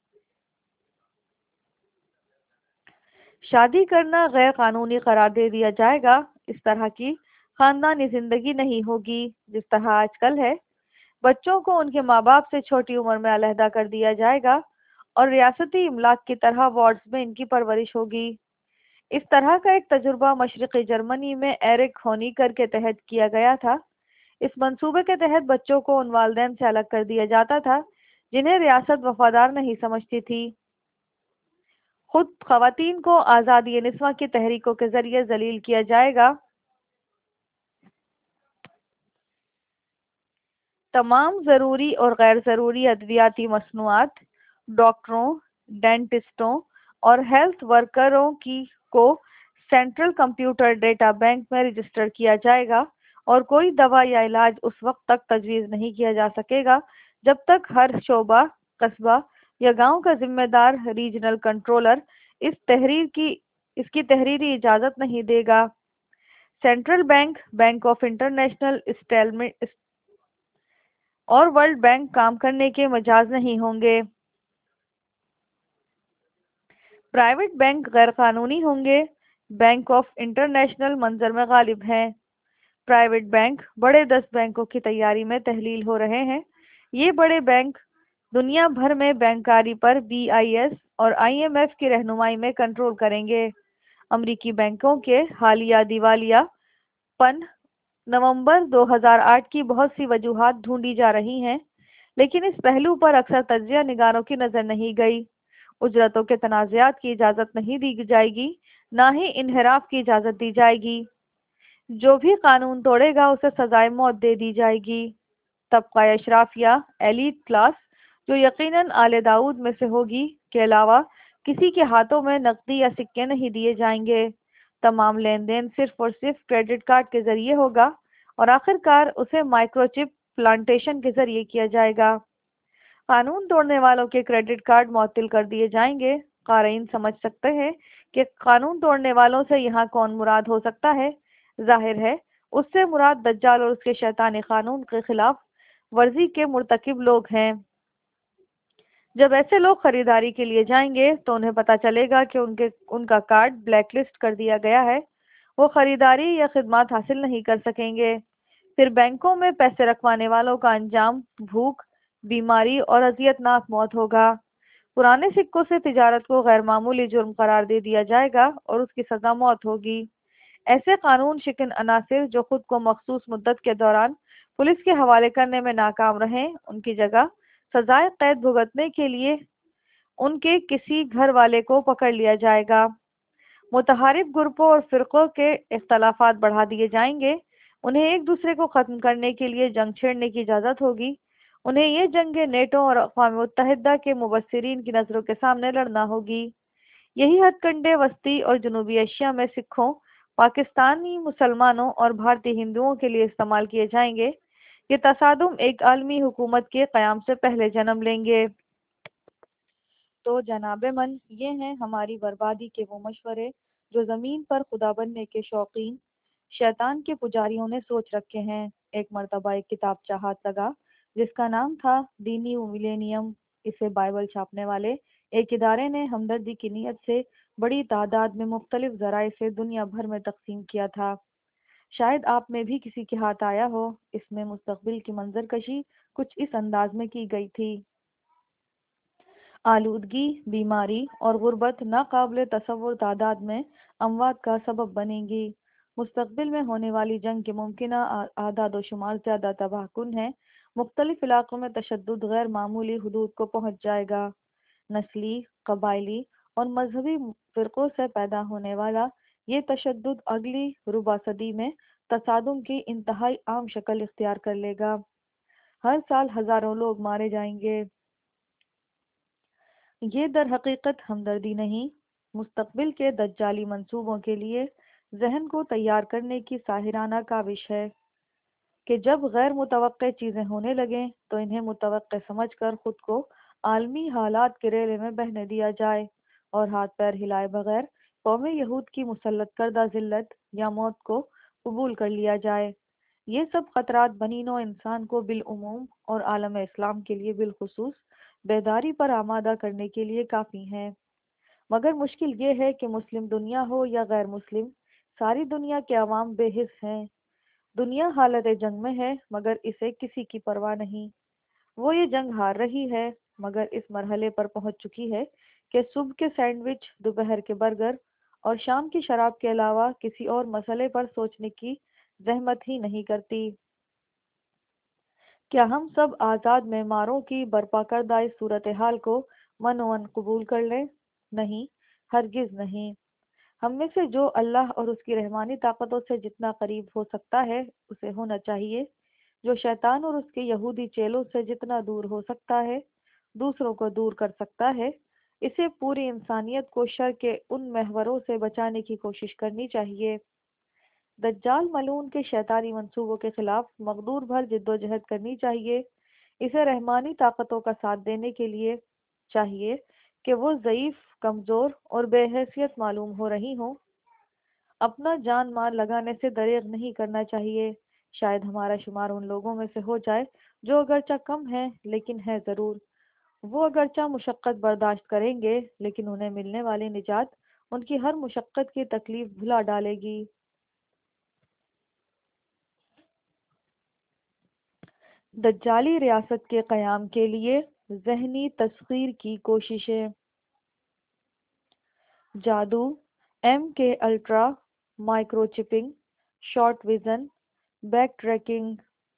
A: شادی کرنا غیر قانونی قرار دے دیا جائے گا۔ اس طرح کی خاندانی زندگی نہیں ہوگی جس طرح آج کل ہے۔ بچوں کو ان کے ماں باپ سے چھوٹی عمر میں علیحدہ کر دیا جائے گا اور ریاستی املاک کی طرح وارڈز میں ان کی پرورش ہوگی۔ اس طرح کا ایک تجربہ مشرقی جرمنی میں ایرک ہونیکر کے تحت کیا گیا تھا۔ اس منصوبے کے تحت بچوں کو ان والدین سے الگ کر دیا جاتا تھا جنہیں ریاست وفادار نہیں سمجھتی تھی۔ خود خواتین کو آزادی نسواں کی تحریکوں کے ذریعے ذلیل کیا جائے گا۔ تمام ضروری اور غیر ضروری ادویاتی مصنوعات ڈاکٹروں، ڈینٹسٹوں اور ہیلتھ ورکروں کو سینٹرل کمپیوٹر ڈیٹا بینک میں رجسٹر کیا جائے گا، اور کوئی دوا یا علاج اس وقت تک تجویز نہیں کیا جا سکے گا جب تک ہر شعبہ، قصبہ یا گاؤں کا ذمہ دار ریجنل کنٹرولر اس کی تحریری اجازت نہیں دے گا۔ Central bank, bank of international اور ورلڈ بینک کام کرنے کے مجاز نہیں ہوں گے۔ پرائیویٹ بینک غیر قانونی ہوں گے۔ بینک آف انٹرنیشنل منظر میں غالب ہیں۔ پرائیویٹ بینک بڑے 10 بینکوں کی تیاری میں تحلیل ہو رہے ہیں۔ یہ بڑے بینک دنیا بھر میں بینکاری پر BIS اور IMF کی رہنمائی میں کنٹرول کریں گے۔ امریکی بینکوں کے حالیہ دیوالیہ پن نومبر 2008 کی بہت سی وجوہات ڈھونڈی جا رہی ہیں، لیکن اس پہلو پر اکثر تجزیہ نگاروں کی نظر نہیں گئی۔ اجرتوں کے تنازعات کی اجازت نہیں دی جائے گی، نہ ہی انحراف کی اجازت دی جائے گی۔ جو بھی قانون توڑے گا اسے سزائے موت دے دی جائے گی۔ طبقہ اشرافیہ ایلیٹ کلاس جو یقیناً آل داؤد میں سے ہوگی کے علاوہ کسی کے ہاتھوں میں نقدی یا سکے نہیں دیے جائیں گے۔ تمام لین دین صرف اور صرف کریڈٹ کارڈ کے ذریعے ہوگا اور آخر کار اسے مائکرو چپ پلانٹیشن کے ذریعے کیا جائے گا۔ قانون توڑنے والوں کے کریڈٹ کارڈ معطل کر دیے جائیں گے۔ قارئین سمجھ سکتے ہیں کہ قانون توڑنے والوں سے یہاں کون مراد ہو سکتا ہے۔ ظاہر ہے اس سے مراد دجال اور اس کے شیطانی قانون کے خلاف ورزی کے مرتکب لوگ ہیں۔ جب ایسے لوگ خریداری کے لیے جائیں گے تو انہیں پتہ چلے گا کہ ان کا کارڈ بلیک لسٹ کر دیا گیا ہے، وہ خریداری یا خدمات حاصل نہیں کر سکیں گے۔ پھر بینکوں میں پیسے رکھوانے والوں کا انجام بھوک، بیماری اور اذیت ناک موت ہوگا۔ پرانے سکوں سے تجارت کو غیر معمولی جرم قرار دے دیا جائے گا اور اس کی سزا موت ہوگی۔ ایسے قانون شکن عناصر جو خود کو مخصوص مدت کے دوران پولیس کے حوالے کرنے میں ناکام رہیں، ان کی جگہ سزائے قید بھگتنے کے لیے ان کے کسی گھر والے کو پکڑ لیا جائے گا۔ متحارب گروپوں اور فرقوں کے اختلافات بڑھا دیے جائیں گے۔ انہیں ایک دوسرے کو ختم کرنے کے لیے جنگ چھیڑنے کی اجازت ہوگی۔ انہیں یہ جنگیں نیٹو اور اقوام متحدہ کے مبصرین کی نظروں کے سامنے لڑنا ہوگی۔ یہی ہتھ کنڈے وسطی اور جنوبی ایشیا میں سکھوں، پاکستانی مسلمانوں اور بھارتی ہندوؤں کے لیے استعمال کیے جائیں گے۔ یہ تصادم ایک عالمی حکومت کے قیام سے پہلے جنم لیں گے۔ تو جناب من، یہ ہیں ہماری بربادی کے وہ مشورے جو زمین پر خدا بننے کے شوقین شیطان کے پجاریوں نے سوچ رکھے ہیں۔ ایک مرتبہ ایک کتابچہ ہاتھ لگا جس کا نام تھا دینی ملینیم۔ اسے بائبل چھاپنے والے ایک ادارے نے ہمدردی کی نیت سے بڑی تعداد میں مختلف ذرائع سے دنیا بھر میں تقسیم کیا تھا۔ شاید آپ میں بھی کسی کے ہاتھ آیا ہو۔ اس میں مستقبل کی منظر کشی کچھ اس انداز میں کی گئی تھی: آلودگی، بیماری اور غربت ناقابل تصور تعداد میں اموات کا سبب بنیں گی۔ مستقبل میں ہونے والی جنگ کے ممکنہ اعداد و شمار زیادہ تباہ کن ہیں۔ مختلف علاقوں میں تشدد غیر معمولی حدود کو پہنچ جائے گا۔ نسلی، قبائلی اور مذہبی فرقوں سے پیدا ہونے والا یہ تشدد اگلی ربع صدی میں تصادم کی انتہائی عام شکل اختیار کر لے گا۔ ہر سال ہزاروں لوگ مارے جائیں گے۔ یہ در حقیقت ہمدردی نہیں، مستقبل کے دجالی منصوبوں کے لیے ذہن کو تیار کرنے کی ساحرانہ کاوش ہے کہ جب غیر متوقع چیزیں ہونے لگیں تو انہیں متوقع سمجھ کر خود کو عالمی حالات کے ریلے میں بہنے دیا جائے اور ہاتھ پیر ہلائے بغیر قوم یہود کی مسلط کردہ ذلت یا موت کو قبول کر لیا جائے۔ یہ سب خطرات بنی نوع انسان کو بالعموم اور عالم اسلام کے لیے بالخصوص بیداری پر آمادہ کرنے کے لیے کافی ہیں۔ مگر مشکل یہ ہے کہ مسلم دنیا ہو یا غیر مسلم، ساری دنیا کے عوام بے حس ہیں۔ دنیا حالت جنگ میں ہے مگر اسے کسی کی پرواہ نہیں۔ وہ یہ جنگ ہار رہی ہے مگر اس مرحلے پر پہنچ چکی ہے کہ صبح کے سینڈوچ، دوپہر کے برگر اور شام کی شراب کے علاوہ کسی اور مسئلے پر سوچنے کی زحمت ہی نہیں کرتی۔ کیا ہم سب آزاد معماروں کی برپا کردہ اس صورتحال کو منوعاً قبول کر لیں؟ نہیں، ہرگز نہیں۔ ہم میں سے جو اللہ اور اس کی رحمانی طاقتوں سے جتنا قریب ہو سکتا ہے اسے ہونا چاہیے، جو شیطان اور اس کے یہودی چیلوں سے جتنا دور ہو سکتا ہے دوسروں کو دور کر سکتا ہے، اسے پوری انسانیت کو شر کے ان محوروں سے بچانے کی کوشش کرنی چاہیے۔ دجال ملعون کے شیطانی منصوبوں کے خلاف مقدور بھر جد و جہد کرنی چاہیے۔ اسے رحمانی طاقتوں کا ساتھ دینے کے لیے چاہیے کہ وہ ضعیف، کمزور اور بے حیثیت معلوم ہو رہی ہوں۔ اپنا جان مال لگانے سے دریغ نہیں کرنا چاہیے۔ شاید ہمارا شمار ان لوگوں میں سے ہو جائے جو اگرچہ کم ہے لیکن ہے ضرور۔ وہ اگرچہ مشقت برداشت کریں گے لیکن انہیں ملنے والی نجات ان کی ہر مشقت کی تکلیف بھلا ڈالے گی۔ دجالی ریاست کے قیام کے لیے ذہنی تسخیر کی کوششیں۔ جادو، M K ultra, micro chipping, short vision, back tracking.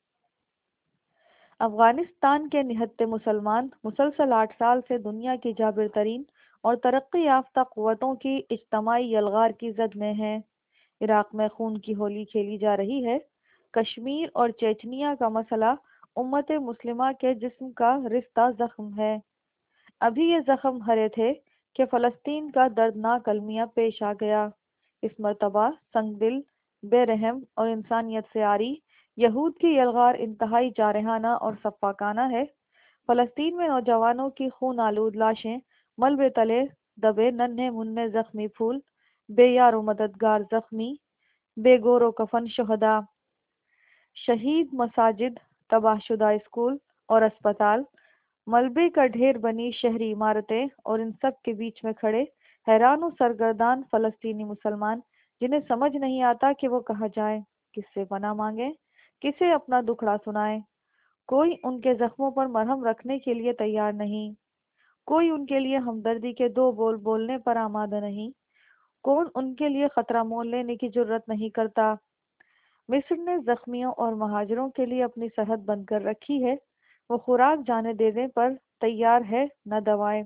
A: Afghanistan کے نہتے مسلمان مسلسل 8 سال سے دنیا کی جابر ترین اور ترقی یافتہ قوتوں کی اجتماعی یلغار کی زد میں ہیں۔ عراق میں خون کی ہولی کھیلی جا رہی ہے۔ کشمیر اور چیچنیا کا مسئلہ امت مسلمہ کے جسم کا رفتہ زخم ہے۔ ابھی یہ زخم ہرے تھے کہ فلسطین کا دردناک المیہ پیش آ گیا۔ اس مرتبہ سنگ دل، بے رحم اور انسانیت سے عاری یہود کی یلغار انتہائی جارحانہ اور سفاکانہ ہے۔ فلسطین میں نوجوانوں کی خون آلود لاشیں، ملبے تلے دبے ننھے منھے زخمی پھول، بے یار و مددگار زخمی، بے گور و کفن شہداء، شہید مساجد، تباہ شدہ اسکول اور اسپتال، ملبے کا ڈھیر بنی شہری عمارتیں، اور ان سب کے بیچ میں کھڑے حیران و سرگردان فلسطینی مسلمان جنہیں سمجھ نہیں آتا کہ وہ کہاں جائیں، کس سے پناہ مانگیں، کسے اپنا دکھڑا سنائیں۔ کوئی ان کے زخموں پر مرہم رکھنے کے لیے تیار نہیں، کوئی ان کے لیے ہمدردی کے دو بول بولنے پر آمادہ نہیں، کون ان کے لیے خطرہ مول لینے کی جرت نہیں کرتا۔ مصر نے زخمیوں اور مہاجروں کے لیے اپنی سرحد بند کر رکھی ہے۔ وہ خوراک جانے دینے پر تیار ہے نہ دوائیں۔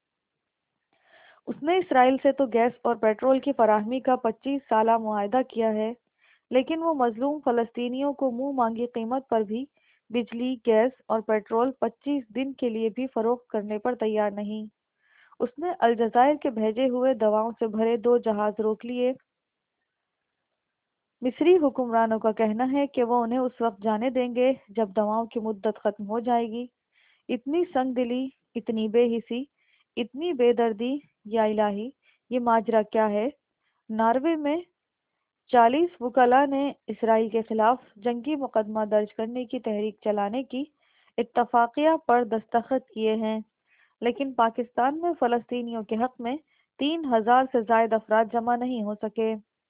A: اس نے اسرائیل سے تو گیس اور پیٹرول کی فراہمی کا 25 سالہ معاہدہ کیا ہے، لیکن وہ مظلوم فلسطینیوں کو منہ مانگی قیمت پر بھی بجلی، گیس اور پیٹرول 25 دن کے لیے بھی فروخت کرنے پر تیار نہیں۔ اس نے الجزائر کے بھیجے ہوئے دواؤں سے بھرے 2 جہاز روک لیے۔ مصری حکمرانوں کا کہنا ہے کہ وہ انہیں اس وقت جانے دیں گے جب دواؤں کی مدت ختم ہو جائے گی۔ اتنی سنگ دلی، اتنی بے حسی، اتنی بے دردی، یا الہی یہ ماجرا کیا ہے؟ ناروے میں 40 وکلاء نے اسرائیل کے خلاف جنگی مقدمہ درج کرنے کی تحریک چلانے کی اتفاقیہ پر دستخط کیے ہیں، لیکن پاکستان میں فلسطینیوں کے حق میں 3,000 سے زائد افراد جمع نہیں ہو سکے۔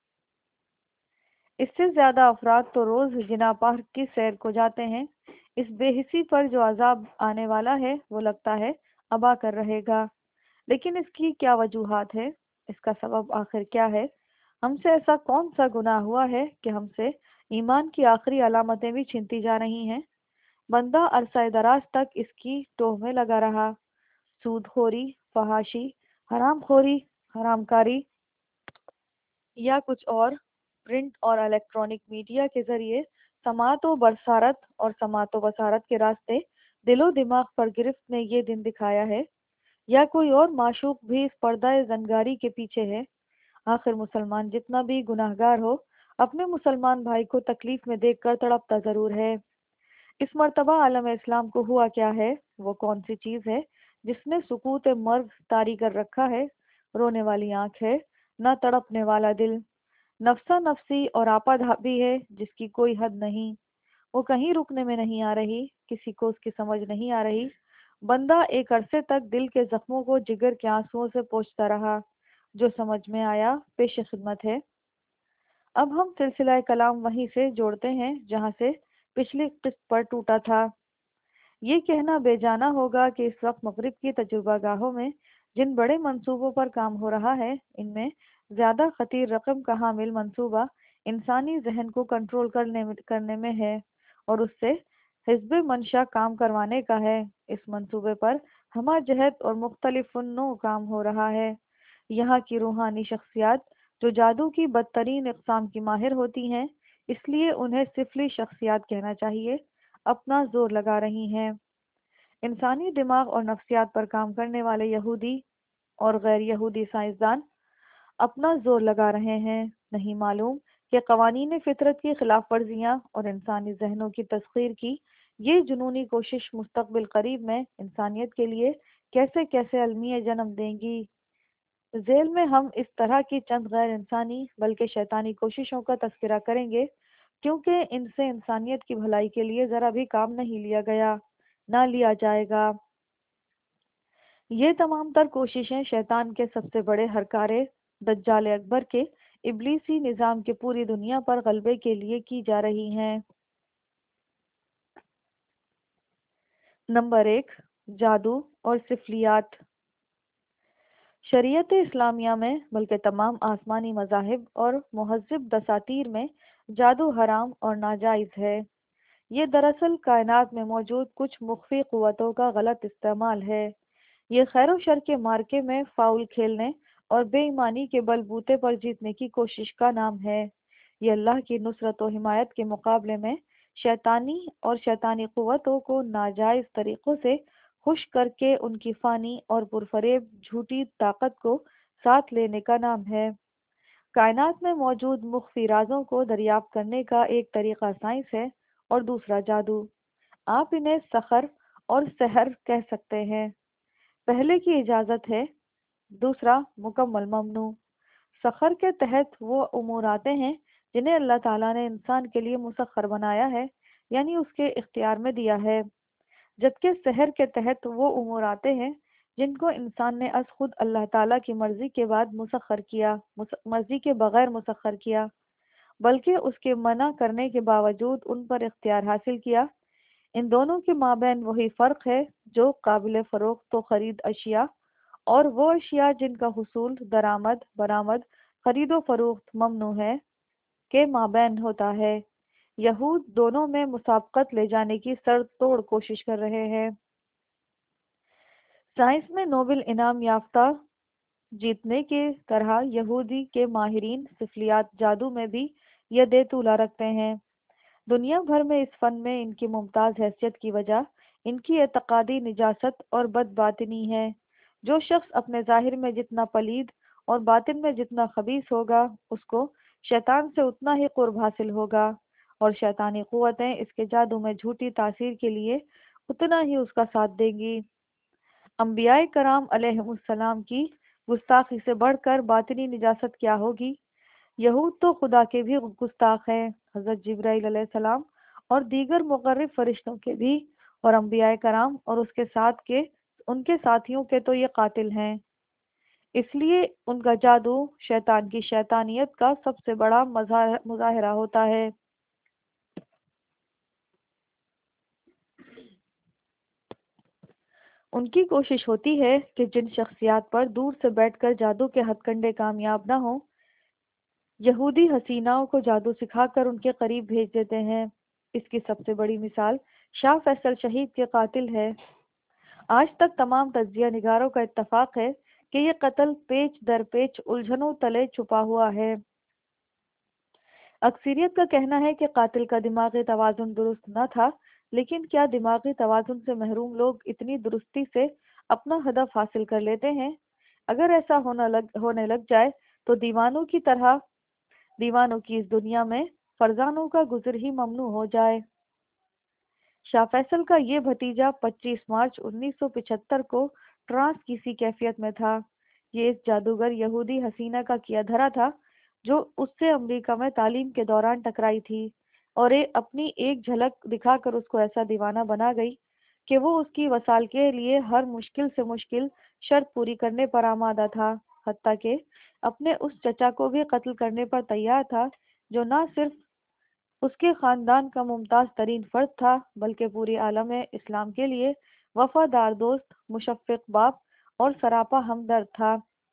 A: اس سے زیادہ افراد تو روز جناح پارک کی سیر کو جاتے ہیں۔ اس بے حسی پر جو عذاب آنے والا ہے وہ لگتا ہے اب آ کر رہے گا، لیکن اس کی کیا وجوہات ہے؟ اس کا سبب آخر کیا ہے؟ ہم سے ایسا کون سا گناہ ہوا ہے کہ ہم سے ایمان کی آخری علامتیں بھی چھنتی جا رہی ہیں؟ بندہ عرصہ دراز تک اس کی ٹوہ میں لگا رہا، سود خوری، فحاشی، حرام خوری، حرام کاری یا کچھ اور، پرنٹ اور الیکٹرانک میڈیا کے ذریعے سماعت و بصارت اور سماعت و بصارت کے راستے دل و دماغ پر گرفت نے یہ دن دکھایا ہے، یا کوئی اور معشوق بھی اس پردہ زنگاری کے پیچھے ہے؟ آخر مسلمان جتنا بھی گناہ گار ہو اپنے مسلمان بھائی کو تکلیف میں دیکھ کر تڑپتا ضرور ہے۔ اس مرتبہ عالم اسلام کو ہوا کیا ہے؟ وہ کون سی چیز ہے جس نے سکوت مرگ طاری کر رکھا ہے؟ رونے والی آنکھ ہے، نہ تڑپنے والا دل، نفسا نفسی اور آپا دھاپی ہے جس کی کوئی حد نہیں۔ وہ کہیں رکنے میں نہیں آ رہی، کسی کو اس کی سمجھ نہیں آ رہی۔ بندہ ایک عرصے تک دل کے زخموں کو جگر کے آنسوؤں سے پوچھتا رہا۔ جو سمجھ میں آیا پیش خدمت ہے۔ اب ہم سلسلہ کلام وہیں سے جوڑتے ہیں جہاں سے پچھلی قسط پر ٹوٹا تھا۔ یہ کہنا بے جانا ہوگا کہ اس وقت مغرب کی تجربہ گاہوں میں جن بڑے منصوبوں پر کام ہو رہا ہے، ان میں زیادہ خطیر رقم کا حامل منصوبہ انسانی ذہن کو کنٹرول کرنے میں ہے اور اس سے حزب منشا کام کروانے کا ہے۔ اس منصوبے پر ہمہ جہت اور مختلف فنوں کام ہو رہا ہے۔ یہاں کی روحانی شخصیات جو جادو کی بدترین اقسام کی ماہر ہوتی ہیں، اس لیے انہیں سفلی شخصیات کہنا چاہیے، اپنا زور لگا رہی ہیں۔ انسانی دماغ اور نفسیات پر کام کرنے والے یہودی اور غیر یہودی سائنسدان اپنا زور لگا رہے ہیں۔ نہیں معلوم کہ قوانین فطرت کی خلاف ورزیاں اور انسانی ذہنوں کی تسخیر کی یہ جنونی کوشش مستقبل قریب میں انسانیت کے لیے کیسے کیسے المیہ جنم دیں گی۔ ذیل میں ہم اس طرح کی چند غیر انسانی بلکہ شیطانی کوششوں کا تذکرہ کریں گے کیونکہ ان سے انسانیت کی بھلائی کے لیے ذرا بھی کام نہیں لیا گیا، نہ لیا جائے گا۔ یہ تمام تر کوششیں شیطان کے سب سے بڑے ہرکارے دجال اکبر کے ابلیسی نظام کے پوری دنیا پر غلبے کے لیے کی جا رہی ہیں۔ نمبر 1، جادو اور سفلیات۔ شریعت اسلامیہ میں بلکہ تمام آسمانی مذاہب اور مہذب دساتیر میں جادو حرام اور ناجائز ہے۔ یہ دراصل کائنات میں موجود کچھ مخفی قوتوں کا غلط استعمال ہے۔ یہ خیر و شر کے مارکے میں فاؤل کھیلنے اور بے ایمانی کے بل بوتے پر جیتنے کی کوشش کا نام ہے۔ یہ اللہ کی نصرت و حمایت کے مقابلے میں شیطانی اور شیطانی قوتوں کو ناجائز طریقوں سے خوش کر کے ان کی فانی اور پرفریب جھوٹی طاقت کو ساتھ لینے کا نام ہے۔ کائنات میں موجود مخفی رازوں کو دریافت کرنے کا ایک طریقہ سائنس ہے اور دوسرا جادو۔ آپ انہیں سحر اور سحر کہہ سکتے ہیں۔ پہلے کی اجازت ہے، دوسرا مکمل ممنوع۔ سحر کے تحت وہ امور آتے ہیں جنہیں اللہ تعالیٰ نے انسان کے لیے مسخر بنایا ہے، یعنی اس کے اختیار میں دیا ہے، جبکہ سحر کے تحت وہ امور آتے ہیں جن کو انسان نے از خود اللہ تعالیٰ کی مرضی کے بعد مسخر کیا، مرضی کے بغیر مسخر کیا، بلکہ اس کے منع کرنے کے باوجود ان پر اختیار حاصل کیا۔ ان دونوں کے مابین وہی فرق ہے جو قابل فروخت و خرید اشیاء اور وہ اشیاء جن کا حصول، درآمد، برآمد، خرید و فروخت ممنوع ہے کے مابین ہوتا ہے۔ یہود دونوں میں مسابقت لے جانے کی سر توڑ کوشش کر رہے ہیں۔ سائنس میں نوبل انعام یافتہ جیتنے کی طرح یہودی کے ماہرین سفلیات جادو میں بھی ید طولہ رکھتے ہیں۔ دنیا بھر میں اس فن میں ان کی ممتاز حیثیت کی وجہ ان کی اعتقادی نجاست اور بد باطنی ہے۔ جو شخص اپنے ظاہر میں جتنا پلید اور باطن میں جتنا خبیث ہوگا، اس کو شیطان سے اتنا ہی قرب حاصل ہوگا، اور شیطانی قوتیں اس کے جادو میں جھوٹی تاثیر کے لیے اتنا ہی اس کا ساتھ دیں گی۔ انبیاء کرام علیہم السلام کی گستاخی سے بڑھ کر باطنی نجاست کیا ہوگی؟ یہود تو خدا کے بھی گستاخ ہیں، حضرت جبرائیل علیہ السلام اور دیگر مقرب فرشتوں کے بھی، اور انبیاء کرام اور اس کے ساتھ کے ان کے ساتھیوں کے تو یہ قاتل ہیں۔ اس لیے ان کا جادو شیطان کی شیطانیت کا سب سے بڑا مظاہرہ ہوتا ہے۔ ان کی کوشش ہوتی ہے کہ جن شخصیات پر دور سے بیٹھ کر جادو کے ہتھ کنڈے کامیاب نہ ہوں، یہودی حسیناؤں کو جادو سکھا کر ان کے قریب بھیج دیتے ہیں۔ اس کی سب سے بڑی مثال شاہ فیصل شہید کے قاتل ہے۔ آج تک تمام تجزیہ نگاروں کا اتفاق ہے کہ یہ قتل پیچ در پیچ الجھنوں تلے چھپا ہوا ہے۔ اکثریت کا کہنا ہے کہ قاتل کا دماغی توازن درست نہ تھا، لیکن کیا دماغی توازن سے محروم لوگ اتنی درستی سے اپنا ہدف حاصل کر لیتے ہیں؟ اگر ایسا ہونے لگ جائے تو دیوانوں کی اس دنیا میں فرزانوں کا گزر ہی ممنوع ہو جائے۔ شاہ فیصل کا یہ بھتیجا 25 مارچ 1975 کو ٹرانس کی سی کیفیت میں تھا۔ یہ اس جادوگر یہودی حسینہ کا کیا دھرا تھا جو اس سے امریکہ میں تعلیم کے دوران ٹکرائی تھی، اور اپنی ایک جھلک دکھا کر اس کو ایسا دیوانہ بنا گئی کہ وہ اس کی وصال کے لیے ہر مشکل سے مشکل شرط پوری کرنے پر آمادہ تھا، حتیٰ کہ اپنے اس چچا کو بھی قتل کرنے پر تیار تھا جو نہ صرف اس کے خاندان کا ممتاز ترین فرد تھا بلکہ پوری عالم اسلام کے لیے وفادار دوست، مشفق باپ اور سراپا ہمدرد تھا۔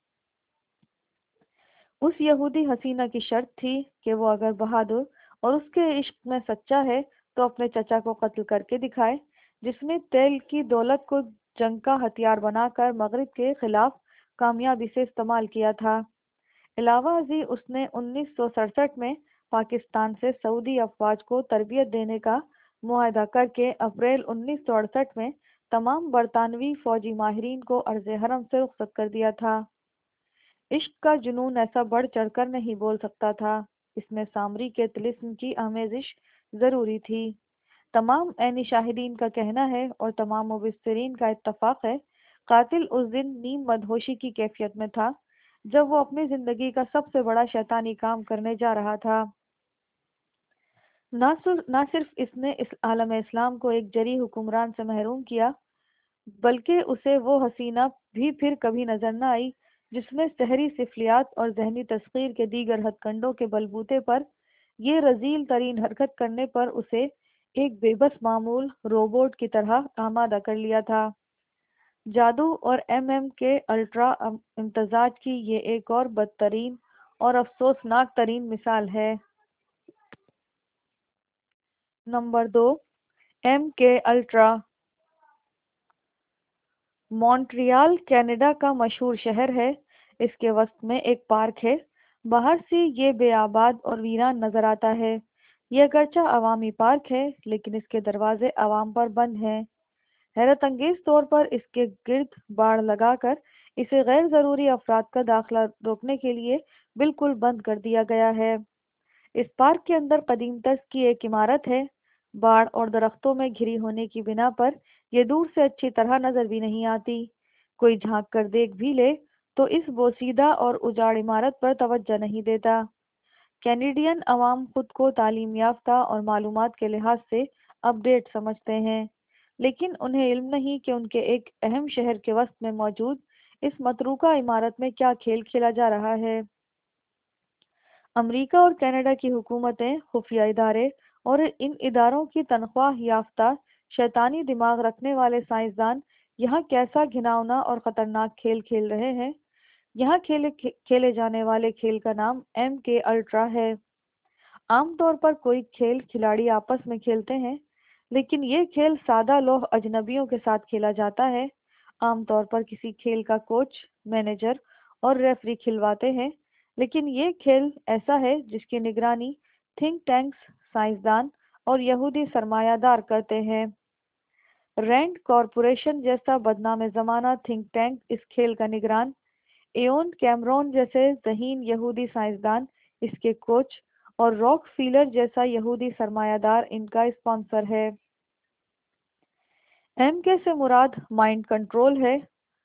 A: اس یہودی حسینہ کی شرط تھی کہ وہ اگر بہادر اور اس کے عشق میں سچا ہے تو اپنے چچا کو قتل کر کے دکھائے، جس نے تیل کی دولت کو جنگ کا ہتھیار بنا کر مغرب کے خلاف کامیابی سے استعمال کیا تھا۔ علاوہ ازیں اس نے 1967 میں پاکستان سے سعودی افواج کو تربیت دینے کا معاہدہ کر کے اپریل 1968 میں تمام برطانوی فوجی ماہرین کو ارض حرم سے رخصت کر دیا تھا۔ عشق کا جنون ایسا بڑھ چڑھ کر نہیں بول سکتا تھا، اس میں سامری کے طلسم کی آمیزش ضروری تھی۔ تمام عینی شاہدین کا کہنا ہے اور تمام مبصرین کا اتفاق ہے، قاتل اس دن نیم مدہوشی کی کیفیت میں تھا جب وہ اپنی زندگی کا سب سے بڑا شیطانی کام کرنے جا رہا تھا۔ نہ صرف اس نے اس عالم اسلام کو ایک جری حکمران سے محروم کیا، بلکہ اسے وہ حسینہ بھی پھر کبھی نظر نہ آئی جس میں سحری سفلیات اور ذہنی تسخیر کے دیگر ہتھ کنڈوں کے بلبوتے پر یہ رذیل ترین حرکت کرنے پر اسے ایک بے بس معمول روبوٹ کی طرح آمادہ کر لیا تھا۔ جادو اور ایم کے الٹرا امتزاج کی یہ ایک اور بدترین اور افسوسناک ترین مثال ہے۔ Number 2، M K ultra. Montreal Canada کا مشہور شہر ہے۔ اس کے وسط میں ایک پارک ہے۔ باہر سے یہ بے آباد اور ویران نظر آتا ہے۔ یہ اگرچہ عوامی پارک ہے لیکن اس کے دروازے عوام پر بند ہیں۔ حیرت انگیز طور پر اس کے گرد باڑ لگا کر اسے غیر ضروری افراد کا داخلہ روکنے کے لیے بالکل بند کر دیا گیا ہے۔ اس پارک کے اندر قدیم طرز کی ایک عمارت ہے۔ باڑ اور درختوں میں گھری ہونے کی بنا پر یہ دور سے اچھی طرح نظر بھی نہیں آتی۔ کوئی جھانک کر دیکھ بھی لے تو اس بوسیدہ اور اجاڑ عمارت پر توجہ نہیں دیتا۔ کینیڈین عوام خود کو تعلیم یافتہ اور معلومات کے لحاظ سے اپ ڈیٹ سمجھتے ہیں، لیکن انہیں علم نہیں کہ ان کے ایک اہم شہر کے وسط میں موجود اس متروکہ عمارت میں کیا کھیل کھیلا جا رہا ہے۔ امریکہ اور کینیڈا کی حکومتیں، خفیہ ادارے اور ان اداروں کی تنخواہ یافتہ شیطانی دماغ رکھنے والے سائنسدان یہاں کیسا گھناؤنا اور خطرناک کھیل کھیل رہے ہیں۔ یہاں کھیلے جانے والے کھیل کا نام ایم کے الٹرا ہے۔ عام طور پر کوئی کھیل کھلاڑی آپس میں کھیلتے ہیں، لیکن یہ کھیل سادہ لوح اجنبیوں کے ساتھ کھیلا جاتا ہے۔ عام طور پر کسی کھیل کا کوچ، مینیجر اور ریفری کھلواتے ہیں، لیکن یہ کھیل ایسا ہے جس کی نگرانی تھنک ٹینکس، سائنسدان اور یہودی سرمایہ دار کرتے ہیں۔ رینڈ کارپوریشن جیسا بدنام زمانہ تھنک ٹینک اس کھیل کا نگران، ایون کیمرون جیسے ذہین یہودی سائنسدان اس کے کوچ، اور راک فیلر جیسا یہودی سرمایہ دار ان کا اسپانسر ہے۔ ایم کے سے مراد مائنڈ کنٹرول ہے۔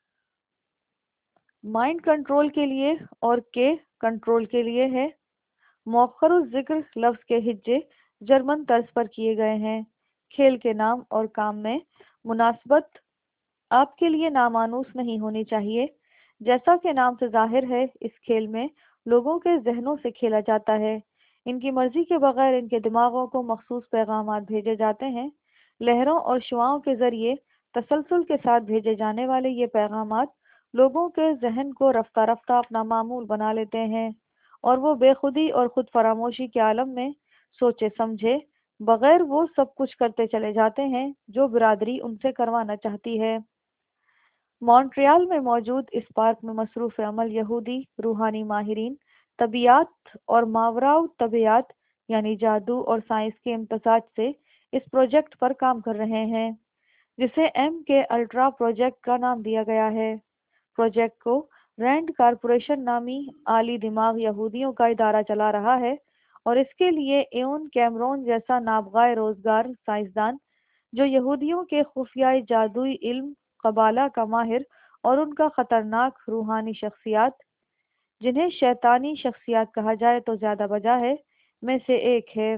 A: مائنڈ کنٹرول کے لیے اور کے کنٹرول کے لیے ہے۔ مؤخر الذکر لفظ کے ہجے جرمن طرز پر کیے گئے ہیں۔ کھیل کے نام اور کام میں مناسبت آپ کے لیے نامانوس نہیں ہونی چاہیے۔ جیسا کہ نام سے ظاہر ہے، اس کھیل میں لوگوں کے ذہنوں سے کھیلا جاتا ہے۔ ان کی مرضی کے بغیر ان کے دماغوں کو مخصوص پیغامات بھیجے جاتے ہیں۔ لہروں اور شعاؤں کے ذریعے تسلسل کے ساتھ بھیجے جانے والے یہ پیغامات لوگوں کے ذہن کو رفتہ رفتہ اپنا معمول بنا لیتے ہیں، اور وہ بے خودی اور خود فراموشی کے عالم میں سوچے سمجھے بغیر وہ سب کچھ کرتے چلے جاتے ہیں جو برادری ان سے کروانا چاہتی ہے۔ مونٹریال میں موجود اس پارک میں مصروف عمل یہودی روحانی ماہرین طبیعیات اور ماوراء طبیعیات یعنی جادو اور سائنس کے امتزاج سے اس پروجیکٹ پر کام کر رہے ہیں، جسے ایم کے الٹرا پروجیکٹ کا نام دیا گیا ہے۔ پروجیکٹ کو رینڈ کارپوریشن نامی عالی دماغ یہودیوں کا ادارہ چلا رہا ہے، اور اس کے لیے ایون کیمرون جیسا نابغہ روزگار سائنسدان جو یہودیوں کے خفیہ جادوئی علم قبالہ کا ماہر اور ان کا خطرناک روحانی شخصیات، جنہیں شیطانی شخصیات کہا جائے تو زیادہ بجا ہے، میں سے ایک ہے۔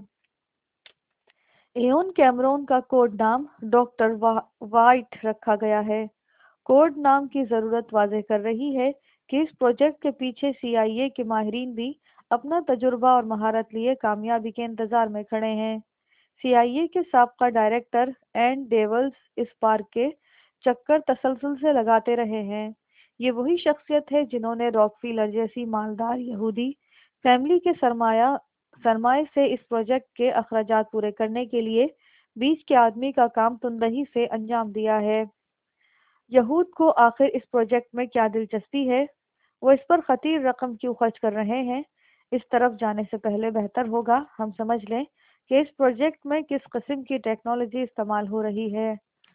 A: ایون کیمرون کا کوڈ نام ڈاکٹر وائٹ رکھا گیا ہے۔ کوڈ نام کی ضرورت واضح کر رہی ہے کہ اس پروجیکٹ کے پیچھے سی آئی اے کے ماہرین بھی اپنا تجربہ اور مہارت لیے کامیابی کے انتظار میں کھڑے ہیں۔ سی آئی اے کے سابقہ ڈائریکٹر اینڈ ڈیولز اس پارک کے چکر تسلسل سے لگاتے رہے ہیں۔ یہ وہی شخصیت ہے جنہوں نے راک فیلر جیسی مالدار یہودی فیملی کے سرمائے سے اس پروجیکٹ کے اخراجات پورے کرنے کے لیے بیچ کے آدمی کا کام تندہی سے انجام دیا ہے۔ یہود کو آخر اس پروجیکٹ میں کیا دلچسپی ہے؟ وہ اس پر خطیر رقم کیوں خرچ کر رہے ہیں؟ اس طرف جانے سے پہلے بہتر ہوگا ہم سمجھ لیں کہ اس پروجیکٹ میں کس قسم کی ٹیکنالوجی استعمال ہو رہی ہے۔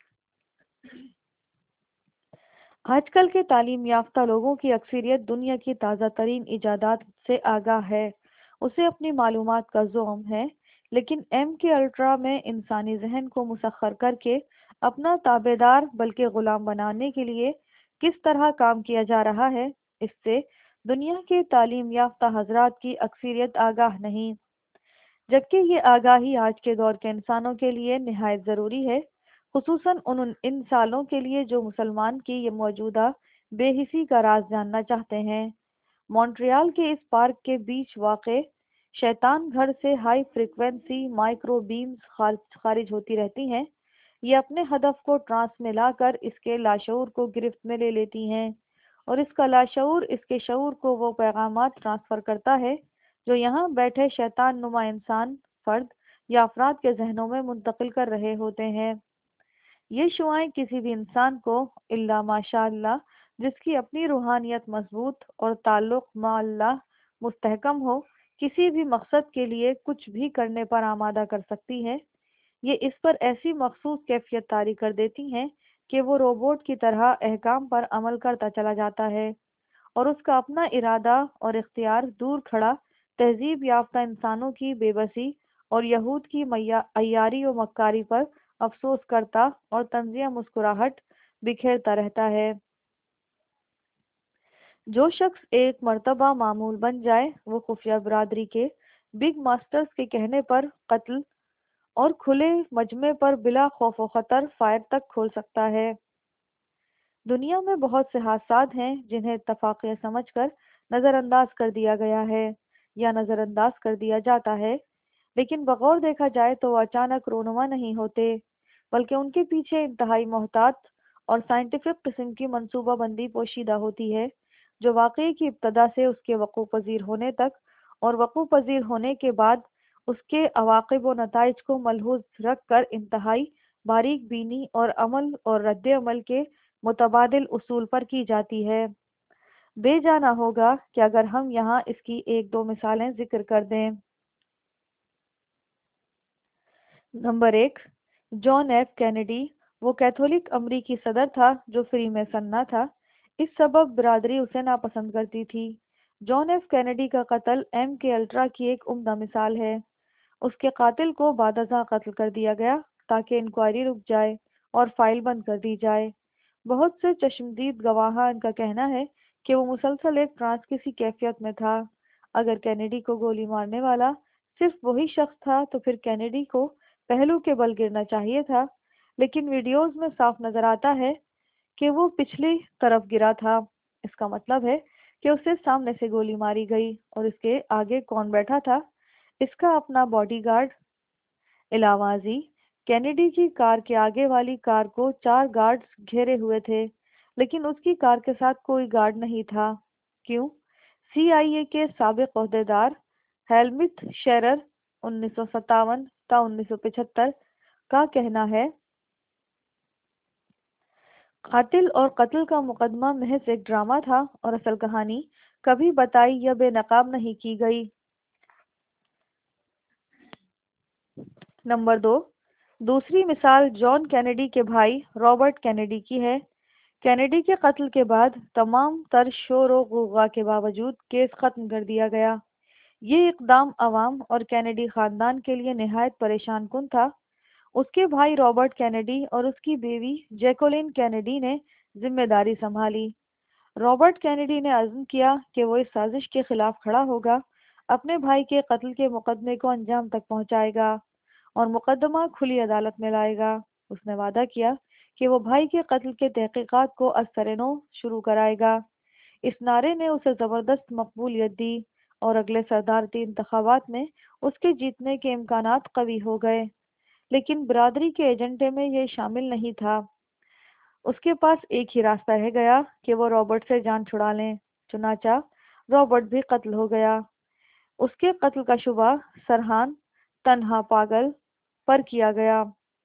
A: آج کل کے تعلیم یافتہ لوگوں کی اکثریت دنیا کی تازہ ترین ایجادات سے آگاہ ہے، اسے اپنی معلومات کا ذوق ہے، لیکن ایم کے الٹرا میں انسانی ذہن کو مسخر کر کے اپنا تابع دار بلکہ غلام بنانے کے لیے کس طرح کام کیا جا رہا ہے، اس سے دنیا کے تعلیم یافتہ حضرات کی اکثریت آگاہ نہیں۔ جبکہ یہ آگاہی آج کے دور کے انسانوں کے لیے نہایت ضروری ہے، خصوصاً ان سالوں کے لیے جو مسلمان کی یہ موجودہ بے حسی کا راز جاننا چاہتے ہیں۔ مونٹریال کے اس پارک کے بیچ واقع شیطان گھر سے ہائی فریکوینسی مائکرو بیمز خارج ہوتی رہتی ہیں۔ یہ اپنے ہدف کو ٹرانس میں لا کر اس کے لاشعور کو گرفت میں لے لیتی ہیں، اور اس کا لاشعور اس کے شعور کو وہ پیغامات ٹرانسفر کرتا ہے جو یہاں بیٹھے شیطان نما انسان، فرد یا افراد کے ذہنوں میں منتقل کر رہے ہوتے ہیں۔ یہ شعائیں کسی بھی انسان کو الا ماشاء اللہ، جس کی اپنی روحانیت مضبوط اور تعلق مع اللہ مستحکم ہو، کسی بھی مقصد کے لیے کچھ بھی کرنے پر آمادہ کر سکتی ہے۔ یہ اس پر ایسی مخصوص کیفیت طاری کر دیتی ہیں کہ وہ روبوٹ کی طرح احکام پر عمل کرتا چلا جاتا ہے، اور اس کا اپنا ارادہ اور اختیار دور کھڑا تہذیب یافتہ انسانوں کی بے بسی اور یہود کی عیاری و مکاری پر افسوس کرتا اور طنزیہ مسکراہٹ بکھیرتا رہتا ہے۔ جو شخص ایک مرتبہ معمول بن جائے وہ خفیہ برادری کے بگ ماسٹرز کے کہنے پر قتل اور کھلے مجمع پر بلا خوف و خطر فائر تک کھول سکتا ہے۔ دنیا میں بہت سے حادثات ہیں جنہیں اتفاقیہ سمجھ کر نظر انداز کر دیا گیا ہے یا نظر انداز کر دیا جاتا ہے، لیکن بغور دیکھا جائے تو وہ اچانک رونما نہیں ہوتے، بلکہ ان کے پیچھے انتہائی محتاط اور سائنٹیفک قسم کی منصوبہ بندی پوشیدہ ہوتی ہے، جو واقعے کی ابتدا سے اس کے وقوع پذیر ہونے تک اور وقوع پذیر ہونے کے بعد اس کے عواقب و نتائج کو ملحوظ رکھ کر انتہائی باریک بینی اور عمل اور رد عمل کے متبادل اصول پر کی جاتی ہے۔ بے جانا ہوگا کہ اگر ہم یہاں اس کی ایک دو مثالیں ذکر کر دیں۔ Number 1، John F Kennedy. وہ کیتھولک امریکی صدر تھا جو فری میسن نہ تھا، اس سبب برادری اسے ناپسند کرتی تھی۔ جان ایف کینیڈی کا قتل ایم کے الٹرا کی ایک عمدہ مثال ہے۔ اس کے قاتل کو بعد ازاں قتل کر دیا گیا تاکہ انکوائری رک جائے اور فائل بند کر دی جائے۔ بہت سے چشمدید گواہان کا کہنا ہے کہ وہ مسلسل ایک ٹرانس کی سی کیفیت میں تھا۔ اگر کینیڈی کو گولی مارنے والا صرف وہی شخص تھا تو پھر کینیڈی کو پہلو کے بل گرنا چاہیے تھا، لیکن ویڈیوز میں صاف نظر آتا ہے کہ وہ پچھلی طرف گرا تھا۔ اس کا مطلب ہے کہ اسے سامنے سے گولی ماری گئی، اور اس کے آگے کون بیٹھا تھا؟ اس کا اپنا باڈی گارڈ۔ علاوہ ازیں کینیڈی کی کار کے آگے والی کار کو 4 گارڈز گھیرے ہوئے تھے، لیکن اس کی کار کے ساتھ کوئی گارڈ نہیں تھا۔ کیوں؟ سی آئی اے کے سابق عہدیدار ہیلمت شیرر 1957 تا 1975 کا کہنا ہے، قاتل اور قتل کا مقدمہ محض ایک ڈرامہ تھا اور اصل کہانی کبھی بتائی یا بے نقاب نہیں کی گئی۔ نمبر 2، دوسری مثال جان کینیڈی کے بھائی رابرٹ کینیڈی کی ہے۔ کینیڈی کے قتل کے بعد تمام تر شور و غوغا کے باوجود کیس ختم کر دیا گیا۔ یہ اقدام عوام اور کینیڈی خاندان کے لیے نہایت پریشان کن تھا۔ اس کے بھائی رابرٹ کینیڈی اور اس کی بیوی جیکولین کینیڈی نے ذمہ داری سنبھالی۔ رابرٹ کینیڈی نے عزم کیا کہ وہ اس سازش کے خلاف کھڑا ہوگا، اپنے بھائی کے قتل کے مقدمے کو انجام تک پہنچائے گا اور مقدمہ کھلی عدالت میں لائے گا۔ اس نے وعدہ کیا کہ وہ بھائی کے قتل کے تحقیقات کو از سر نو شروع کرائے گا۔ اس نعرے نے اسے زبردست مقبولیت دی اور اگلے صدارتی انتخابات میں اس کے جیتنے کے امکانات قوی ہو گئے، لیکن برادری کے ایجنڈے میں یہ شامل نہیں تھا۔ اس کے پاس ایک ہی راستہ رہ گیا کہ وہ رابرٹ سے جان چھڑا لیں۔ چنانچہ رابرٹ بھی قتل ہو گیا۔ اس کے قتل کا شبہ سرحان تنہا پاگل پر کیا گیا۔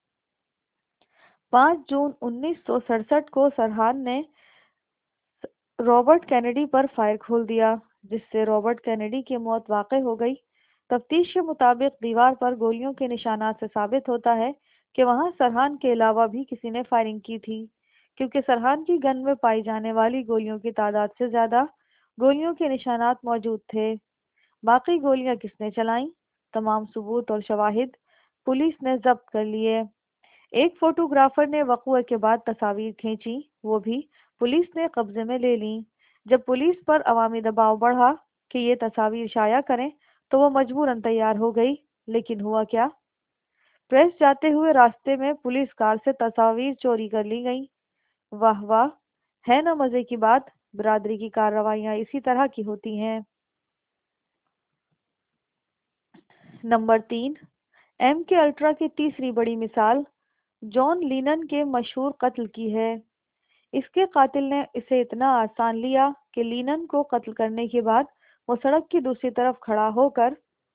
A: 5 جون 1967 کو سرحان نے رابرٹ کینیڈی پر فائر کھول دیا، جس سے رابرٹ کینیڈی کی موت واقع ہو گئی۔ تفتیش کے مطابق دیوار پر گولیوں کے نشانات سے ثابت ہوتا ہے کہ وہاں سرحان کے علاوہ بھی کسی نے فائرنگ کی تھی، کیونکہ سرحان کی گن میں پائی جانے والی گولیوں کی تعداد سے زیادہ گولیوں کے نشانات موجود تھے۔ باقی گولیاں کس نے چلائیں؟ تمام ثبوت اور شواہد پولیس نے ضبط کر لیے۔ ایک فوٹوگرافر نے وقوع کے بعد تصاویر کھینچی، وہ بھی پولیس نے قبضے میں لے لیں۔ جب پولیس پر عوامی دباؤ بڑھا کہ یہ تصاویر شائع کریں تو وہ مجبوراً تیار ہو گئی، لیکن ہوا کیا؟ پریس جاتے ہوئے راستے میں پولیس کار سے تصاویر چوری کر لی گئیں۔ واہ واہ، ہے نا مزے کی بات؟ برادری کی کارروائیاں اسی طرح کی ہوتی ہیں۔ نمبر 3، ایم کے الٹرا کی تیسری بڑی مثال جان لینن کے مشہور قتل کی ہے۔ اس کے قاتل نے اسے اتنا آسان لیا کہ لینن کو قتل کرنے کے بعد وہ سڑک کی دوسری طرف کھڑا ہو کر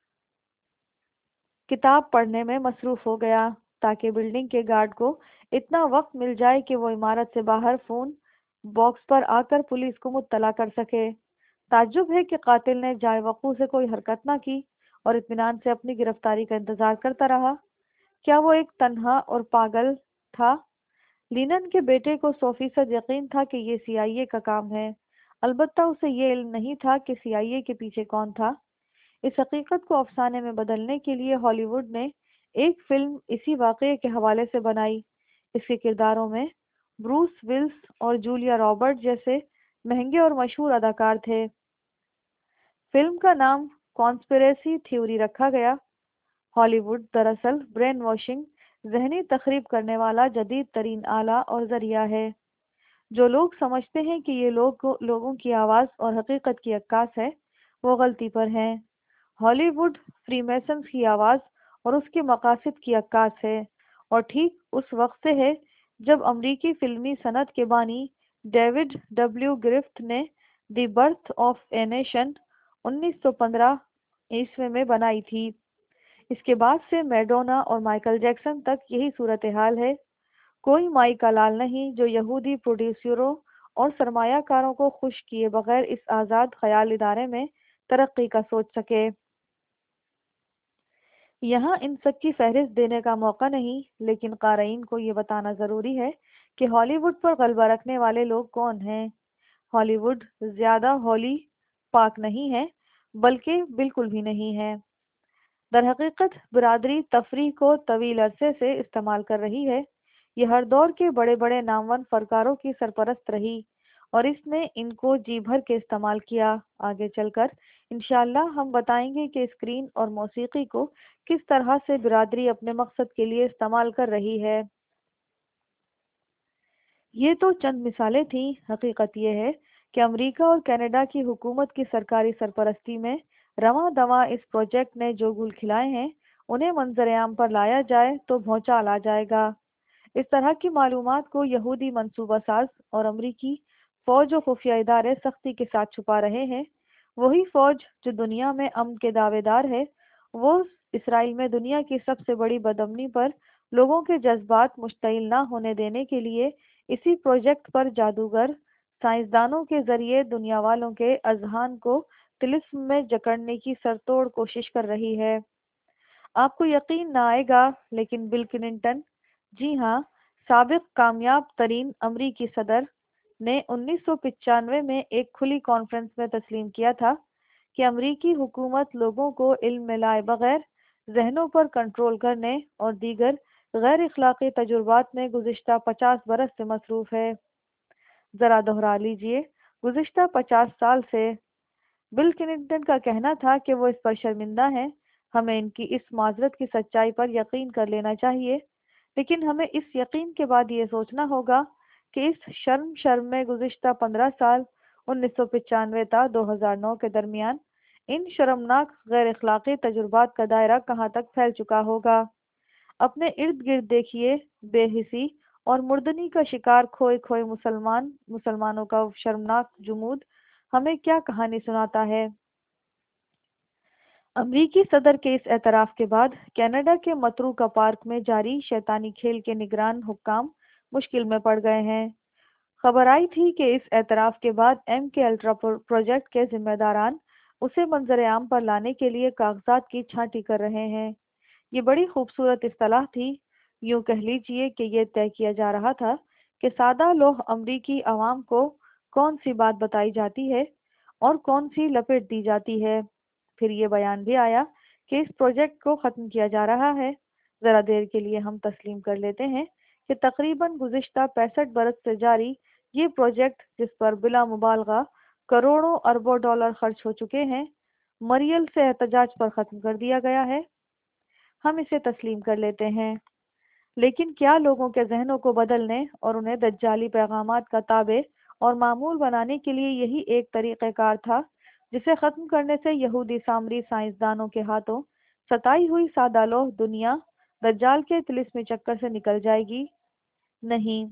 A: کتاب پڑھنے میں مصروف ہو گیا تاکہ بلڈنگ کے گارڈ کو اتنا وقت مل جائے کہ وہ عمارت سے باہر فون باکس پر آ کر پولیس کو مطلع کر سکے۔ تعجب ہے کہ قاتل نے جائے وقوع سے کوئی حرکت نہ کی اور اطمینان سے اپنی گرفتاری کا انتظار کرتا رہا۔ کیا وہ ایک تنہا اور پاگل تھا؟ لینن کے بیٹے کو 100% یقین تھا کہ یہ سی آئی اے کا کام ہے، البتہ اسے یہ علم نہیں تھا کہ سی آئی اے کے پیچھے کون تھا۔ اس حقیقت کو افسانے میں بدلنے کے لیے ہالی ووڈ نے ایک فلم اسی واقعے کے حوالے سے بنائی۔ اس کے کرداروں میں بروس ولس اور جولیا رابرٹ جیسے مہنگے اور مشہور اداکار تھے۔ فلم کا نام کانسپریسی تھیوری رکھا گیا۔ ہالی ووڈ دراصل برین واشنگ، ذہنی تخریب کرنے والا جدید ترین آلہ اور ذریعہ ہے۔ جو لوگ سمجھتے ہیں کہ یہ لوگوں کی آواز اور حقیقت کی عکاس ہے، وہ غلطی پر ہیں۔ ہالی ووڈ فری میسنز کی آواز اور اس کے مقاصد کی عکاس ہے، اور ٹھیک اس وقت سے ہے جب امریکی فلمی صنعت کے بانی ڈیوڈ ڈبلیو گرفت نے the birth of a nation 1915 میں بنائی تھی۔ اس کے بعد سے میڈونا اور مائیکل جیکسن تک یہی صورتحال ہے۔ کوئی مائی کا لال نہیں جو یہودی پروڈیوسروں اور سرمایہ کاروں کو خوش کیے بغیر اس آزاد خیال ادارے میں ترقی کا سوچ سکے۔ یہاں ان سب کی فہرست دینے کا موقع نہیں، لیکن قارئین کو یہ بتانا ضروری ہے کہ ہالی ووڈ پر غلبہ رکھنے والے لوگ کون ہیں۔ ہالی ووڈ زیادہ ہولی پاک نہیں ہے، بلکہ بالکل بھی نہیں ہے۔ در حقیقت برادری تفریح کو طویل عرصے سے استعمال کر رہی ہے۔ یہ ہر دور کے بڑے بڑے نامور فنکاروں کی سرپرست رہی اور اس نے ان کو جی بھر کے استعمال کیا۔ آگے چل کر انشاءاللہ ہم بتائیں گے کہ اسکرین اور موسیقی کو کس طرح سے برادری اپنے مقصد کے لیے استعمال کر رہی ہے۔ یہ تو چند مثالیں تھیں۔ حقیقت یہ ہے کہ امریکہ اور کینیڈا کی حکومت کی سرکاری سرپرستی میں رواں دواں اس پروجیکٹ نے جو گل کھلائے ہیں، انہیں منظر عام پر لایا جائے تو بھونچال آ جائے گا۔ اس طرح کی معلومات کو یہودی منصوبہ ساز اور امریکی فوج و خفیہ ادارے سختی کے ساتھ چھپا رہے ہیں۔ وہی فوج جو دنیا میں امن کے دعوے دار ہے، وہ اسرائیل میں دنیا کی سب سے بڑی بدامنی پر لوگوں کے جذبات مشتعل نہ ہونے دینے کے لیے اسی پروجیکٹ پر جادوگر سائنسدانوں کے ذریعے دنیا والوں کے اذہان کو طلسم میں جکڑنے کی سرتوڑ کوشش کر رہی ہے۔ آپ کو یقین نہ آئے گا، لیکن بل کلنٹن، جی ہاں، سابق کامیاب ترین امریکی صدر، نے 1995 میں ایک کھلی کانفرنس میں تسلیم کیا تھا کہ امریکی حکومت لوگوں کو علم میں لائے بغیر ذہنوں پر کنٹرول کرنے اور دیگر غیر اخلاقی تجربات میں گزشتہ 50 برس سے مصروف ہے۔ ذرا دہرا لیجئے، گزشتہ 50 سال سے۔ بل کلنٹن کا کہنا تھا کہ وہ اس پر شرمندہ ہیں۔ ہمیں ان کی اس معذرت کی سچائی پر یقین کر لینا چاہیے، لیکن ہمیں اس یقین کے بعد یہ سوچنا ہوگا کہ اس شرم میں گزشتہ 15 سال 1995 تا 2009 کے درمیان ان شرمناک غیر اخلاقی تجربات کا دائرہ کہاں تک پھیل چکا ہوگا۔ اپنے ارد گرد دیکھیے، بے حسی اور مردنی کا شکار کھوئے کھوئے مسلمانوں کا شرمناک جمود ہمیں کیا کہانی سناتا ہے۔ امریکی صدر کے اس اعتراف کے بعد کینیڈا کے متروکہ پارک میں جاری شیطانی کھیل کے نگران حکام مشکل میں پڑ گئے ہیں۔ خبر آئی تھی کہ اس اعتراف کے بعد ایم کے الٹرا پروجیکٹ کے ذمہ داران اسے منظر عام پر لانے کے لیے کاغذات کی چھانٹی کر رہے ہیں۔ یہ بڑی خوبصورت اصطلاح تھی۔ یوں کہہ لیجئے کہ یہ طے کیا جا رہا تھا کہ سادہ لوح امریکی عوام کو کون سی بات بتائی جاتی ہے اور کون سی لپیٹ دی جاتی ہے۔ پھر یہ بیان بھی آیا کہ اس پروجیکٹ کو ختم کیا جا رہا ہے۔ ذرا دیر کے لیے ہم تسلیم کر لیتے ہیں کہ تقریباً گزشتہ 65 برس سے جاری یہ پروجیکٹ، جس پر بلا مبالغہ کروڑوں اربوں ڈالر خرچ ہو چکے ہیں، مریل سے احتجاج پر ختم کر دیا گیا ہے۔ ہم اسے تسلیم کر لیتے ہیں۔ لیکن کیا لوگوں کے ذہنوں کو بدلنے اور انہیں دجالی پیغامات کا تابع اور معمول بنانے کے لیے یہی ایک طریقہ کار تھا جسے ختم کرنے سے یہودی سامری سائنسدانوں کے ہاتھوں ستائی ہوئی سادہ لوح دنیا دجال کے طلسمی چکر سے نکل جائے گی؟ نہیں،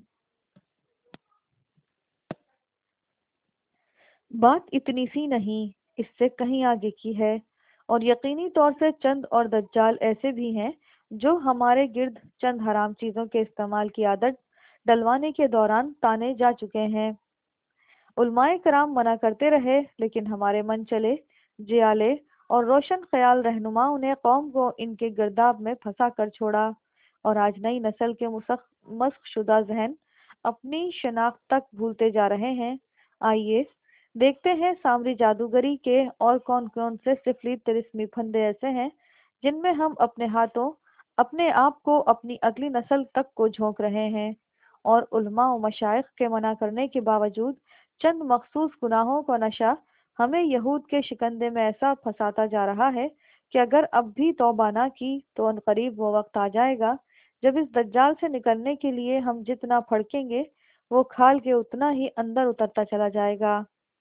A: بات اتنی سی نہیں، اس سے کہیں آگے کی ہے، اور یقینی طور سے چند اور دجال ایسے بھی ہیں جو ہمارے گرد چند حرام چیزوں کے استعمال کی عادت ڈلوانے کے دوران تانے جا چکے ہیں۔ علماء کرام منع کرتے رہے، لیکن ہمارے من چلے جیالے اور روشن خیال رہنماؤں نے قوم کو ان کے گرداب میں پھنسا کر چھوڑا، اور آج نئی نسل کے مسخ شدہ ذہن اپنی شناخت تک بھولتے جا رہے ہیں۔ آئیے دیکھتے ہیں سامری جادوگری کے اور کون کون سے سفلی طلسمی پھندے ایسے ہیں جن میں ہم اپنے ہاتھوں اپنے آپ کو اپنی اگلی نسل تک کو جھونک رہے ہیں، اور علماء و مشائخ کے منع کرنے کے باوجود چند مخصوص گناہوں کا نشہ ہمیں یہود کے شکنجے میں ایسا پھنساتا جا رہا ہے کہ اگر اب بھی توبہ نہ کی تو عنقریب وہ وقت آ جائے گا جب اس دجال سے نکلنے کے لیے ہم جتنا پھڑکیں گے وہ کھال کے اتنا ہی اندر اترتا چلا جائے گا۔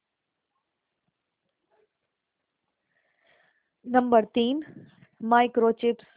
A: Number 3، micro chips.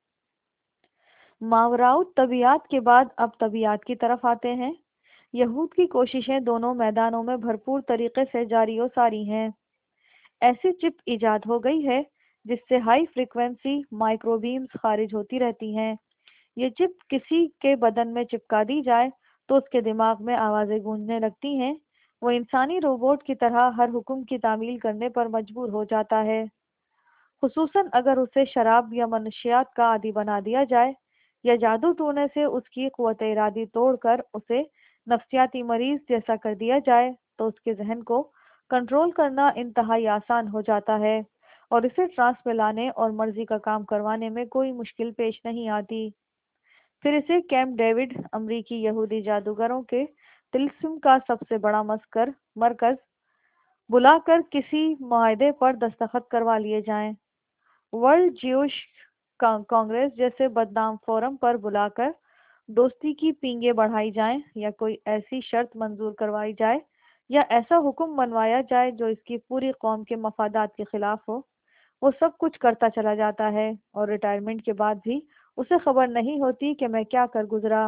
A: ماوراء طبیعت کے بعد اب طبیعت کی طرف آتے ہیں۔ یہود کی کوششیں دونوں میدانوں میں بھرپور طریقے سے جاری و ساری ہیں۔ ایسی چپ ایجاد ہو گئی ہے جس سے ہائی فریکوینسی مائکرو بیمز خارج ہوتی رہتی ہیں۔ یہ چپ کسی کے بدن میں چپکا دی جائے تو اس کے دماغ میں آوازیں گونجنے لگتی ہیں، وہ انسانی روبوٹ کی طرح ہر حکم کی تعمیل کرنے پر مجبور ہو جاتا ہے، خصوصاً اگر اسے شراب یا منشیات کا عادی بنا دیا جائے یا جادو ٹونے سے اس کی قوت ارادی توڑ کر اسے نفسیاتی مریض جیسا کر دیا جائے تو اس کے ذہن کو کنٹرول کرنا انتہائی آسان ہو جاتا ہے، اور اسے ٹرانس میں لانے اور مرضی کا کام کروانے میں کوئی مشکل پیش نہیں آتی۔ پھر اسے کیمپ ڈیوڈ امریکی یہودی جادوگروں کے طلسم کا سب سے بڑا مرکز بلا کر کسی معاہدے پر دستخط کروا لیے جائیں، ورلڈ جیوش کانگریس جیسے بدنام فورم پر بلا کر دوستی کی پینگیں بڑھائی جائیں، یا کوئی ایسی شرط منظور کروائی جائے یا ایسا حکم منوایا جائے جو اس کی پوری قوم کے مفادات کے خلاف ہو، وہ سب کچھ کرتا چلا جاتا ہے، اور ریٹائرمنٹ کے بعد بھی اسے خبر نہیں ہوتی کہ میں کیا کر گزرا۔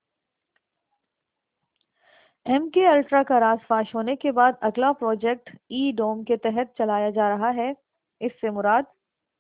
A: ایم کے الٹرا کا راز فاش ہونے کے بعد اگلا پروجیکٹ ای ڈوم کے تحت چلایا جا رہا ہے۔ اس سے مراد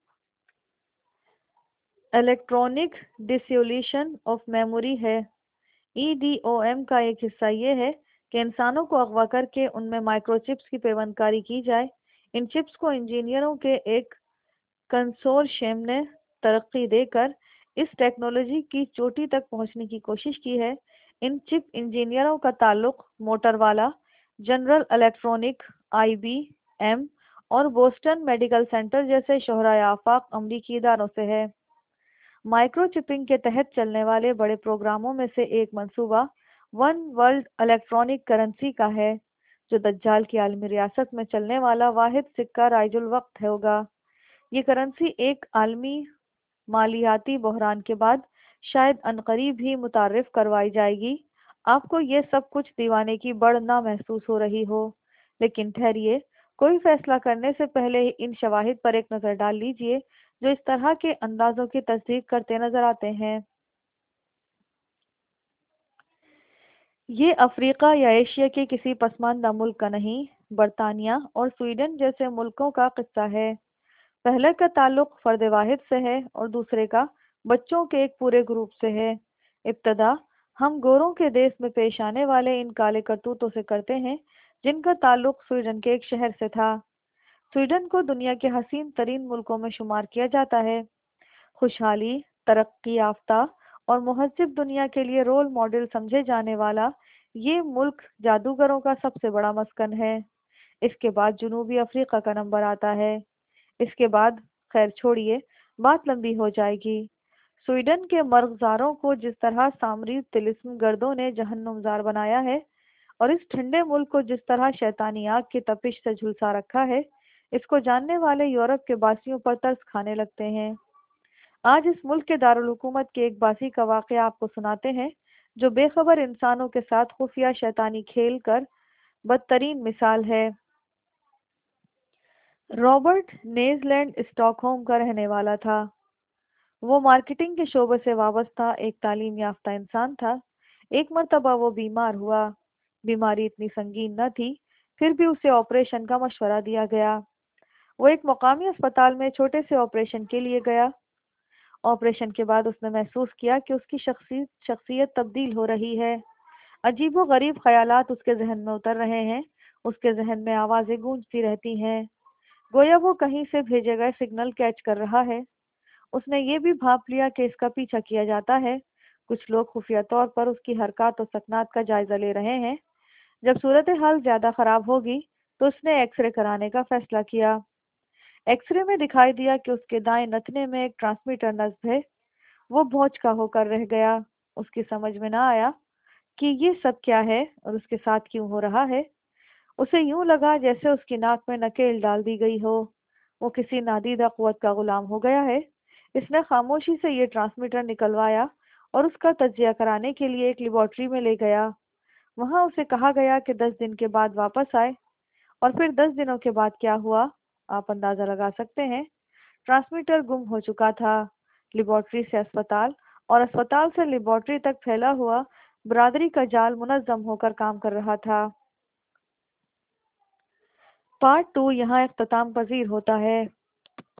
A: الیکٹرونک ڈسیولیشن آف میموری ہے۔ ای ڈی او ایم کا ایک حصہ یہ ہے کہ انسانوں کو اغوا کر کے ان میں مائکرو چپس کی پیوند کاری کی جائے۔ ان چپس کو انجینئروں کے ایک کنسورشیم نے ترقی دے کر اس ٹیکنالوجی کی چوٹی تک پہنچنے کی کوشش کی ہے۔ ان چپ انجینئروں کا تعلق Motorola, general electronic, I B M اور بوسٹن میڈیکل سینٹر جیسے شہرۂ آفاق امریکی اداروں سے ہے۔ مائکرو چپنگ کے تحت چلنے والے بڑے پروگراموں میں سے ایک منصوبہ ون ورلڈ الیکٹرانک کرنسی کا ہے، جو دجال کی عالمی ریاست میں چلنے والا واحد سکہ رائج الوقت ہوگا۔ یہ کرنسی ایک عالمی مالیاتی بحران کے بعد شاید عنقریب ہی متعارف کروائی جائے گی۔ آپ کو یہ سب کچھ دیوانے کی بڑھ نہ محسوس ہو رہی ہو، لیکن ٹھہریے، کوئی فیصلہ کرنے سے پہلے ہی ان شواہد پر ایک نظر ڈال لیجئے جو اس طرح کے اندازوں کی تصدیق کرتے نظر آتے ہیں۔ یہ افریقہ یا ایشیا کے کسی پسماندہ ملک کا نہیں، برطانیہ اور سویڈن جیسے ملکوں کا قصہ ہے۔ پہلے کا تعلق فرد واحد سے ہے اور دوسرے کا بچوں کے ایک پورے گروپ سے ہے۔ ابتدا ہم گوروں کے دیس میں پیش آنے والے ان کالے کرتوتوں سے کرتے ہیں جن کا تعلق سویڈن کے ایک شہر سے تھا۔ سویڈن کو دنیا کے حسین ترین ملکوں میں شمار کیا جاتا ہے۔ خوشحالی، ترقی یافتہ اور مہذب دنیا کے لیے رول ماڈل سمجھے جانے والا یہ ملک جادوگروں کا سب سے بڑا مسکن ہے۔ اس کے بعد جنوبی افریقہ کا نمبر آتا ہے۔ اس کے بعد، خیر چھوڑیے، بات لمبی ہو جائے گی۔ سویڈن کے مرغزاروں کو جس طرح سامری طلسم گردوں نے جہنم زار بنایا ہے، اور اس ٹھنڈے ملک کو جس طرح شیطانی آگ کی تپش سے جھلسا رکھا ہے، اس کو جاننے والے یورپ کے باسیوں پر ترس کھانے لگتے ہیں۔ آج اس ملک کے دارالحکومت کے ایک باسی کا واقعہ آپ کو سناتے ہیں جو بے خبر انسانوں کے ساتھ خفیہ شیطانی کھیل کر بدترین مثال ہے۔ رابرٹ نیز لینڈ اسٹاک ہوم کا رہنے والا تھا۔ وہ مارکیٹنگ کے شعبے سے وابستہ ایک تعلیم یافتہ انسان تھا۔ ایک مرتبہ وہ بیمار ہوا۔ بیماری اتنی سنگین نہ تھی، پھر بھی اسے آپریشن کا مشورہ دیا گیا۔ وہ ایک مقامی اسپتال میں چھوٹے سے آپریشن کے لیے گیا۔ آپریشن کے بعد اس نے محسوس کیا کہ اس کی شخصیت تبدیل ہو رہی ہے۔ عجیب و غریب خیالات اس کے ذہن میں اتر رہے ہیں۔ اس کے ذہن میں آوازیں گونجتی رہتی ہیں، گویا وہ کہیں سے بھیجے گئے سگنل کیچ کر رہا ہے۔ اس نے یہ بھی بھانپ لیا کہ اس کا پیچھا کیا جاتا ہے۔ کچھ لوگ خفیہ طور پر اس کی حرکات و سکنات کا جائزہ لے رہے ہیں۔ جب صورتحال زیادہ خراب ہوگی تو اس نے ایکس رے کرانے کا فیصلہ کیا۔ ایکس رے میں دکھائی دیا کہ اس کے دائیں نتنے میں ایک ٹرانسمیٹر نصب ہے۔ وہ بھونچکا ہو کر رہ گیا۔ اس کی سمجھ میں نہ آیا کہ یہ سب کیا ہے اور اس کے ساتھ کیوں ہو رہا ہے۔ اسے یوں لگا جیسے اس کی ناک میں نکیل ڈال دی گئی ہو۔ وہ کسی نادیدہ قوت کا غلام ہو گیا ہے۔ اس نے خاموشی سے یہ ٹرانسمیٹر نکلوایا اور اس کا تجزیہ کرانے کے لیے ایک لیبارٹری میں لے گیا۔ وہاں اسے کہا گیا کہ 10 دن کے بعد واپس آئے، اور پھر 10 دنوں کے بعد کیا ہوا آپ اندازہ لگا سکتے ہیں۔ ٹرانسمیٹر گم ہو چکا تھا۔ لیبارٹری سے اسپتال اور اسپتال سے لیبارٹری تک پھیلا ہوا برادری کا جال منظم ہو کر کام کر رہا تھا۔ پارٹ 2 یہاں اختتام پذیر ہوتا ہے۔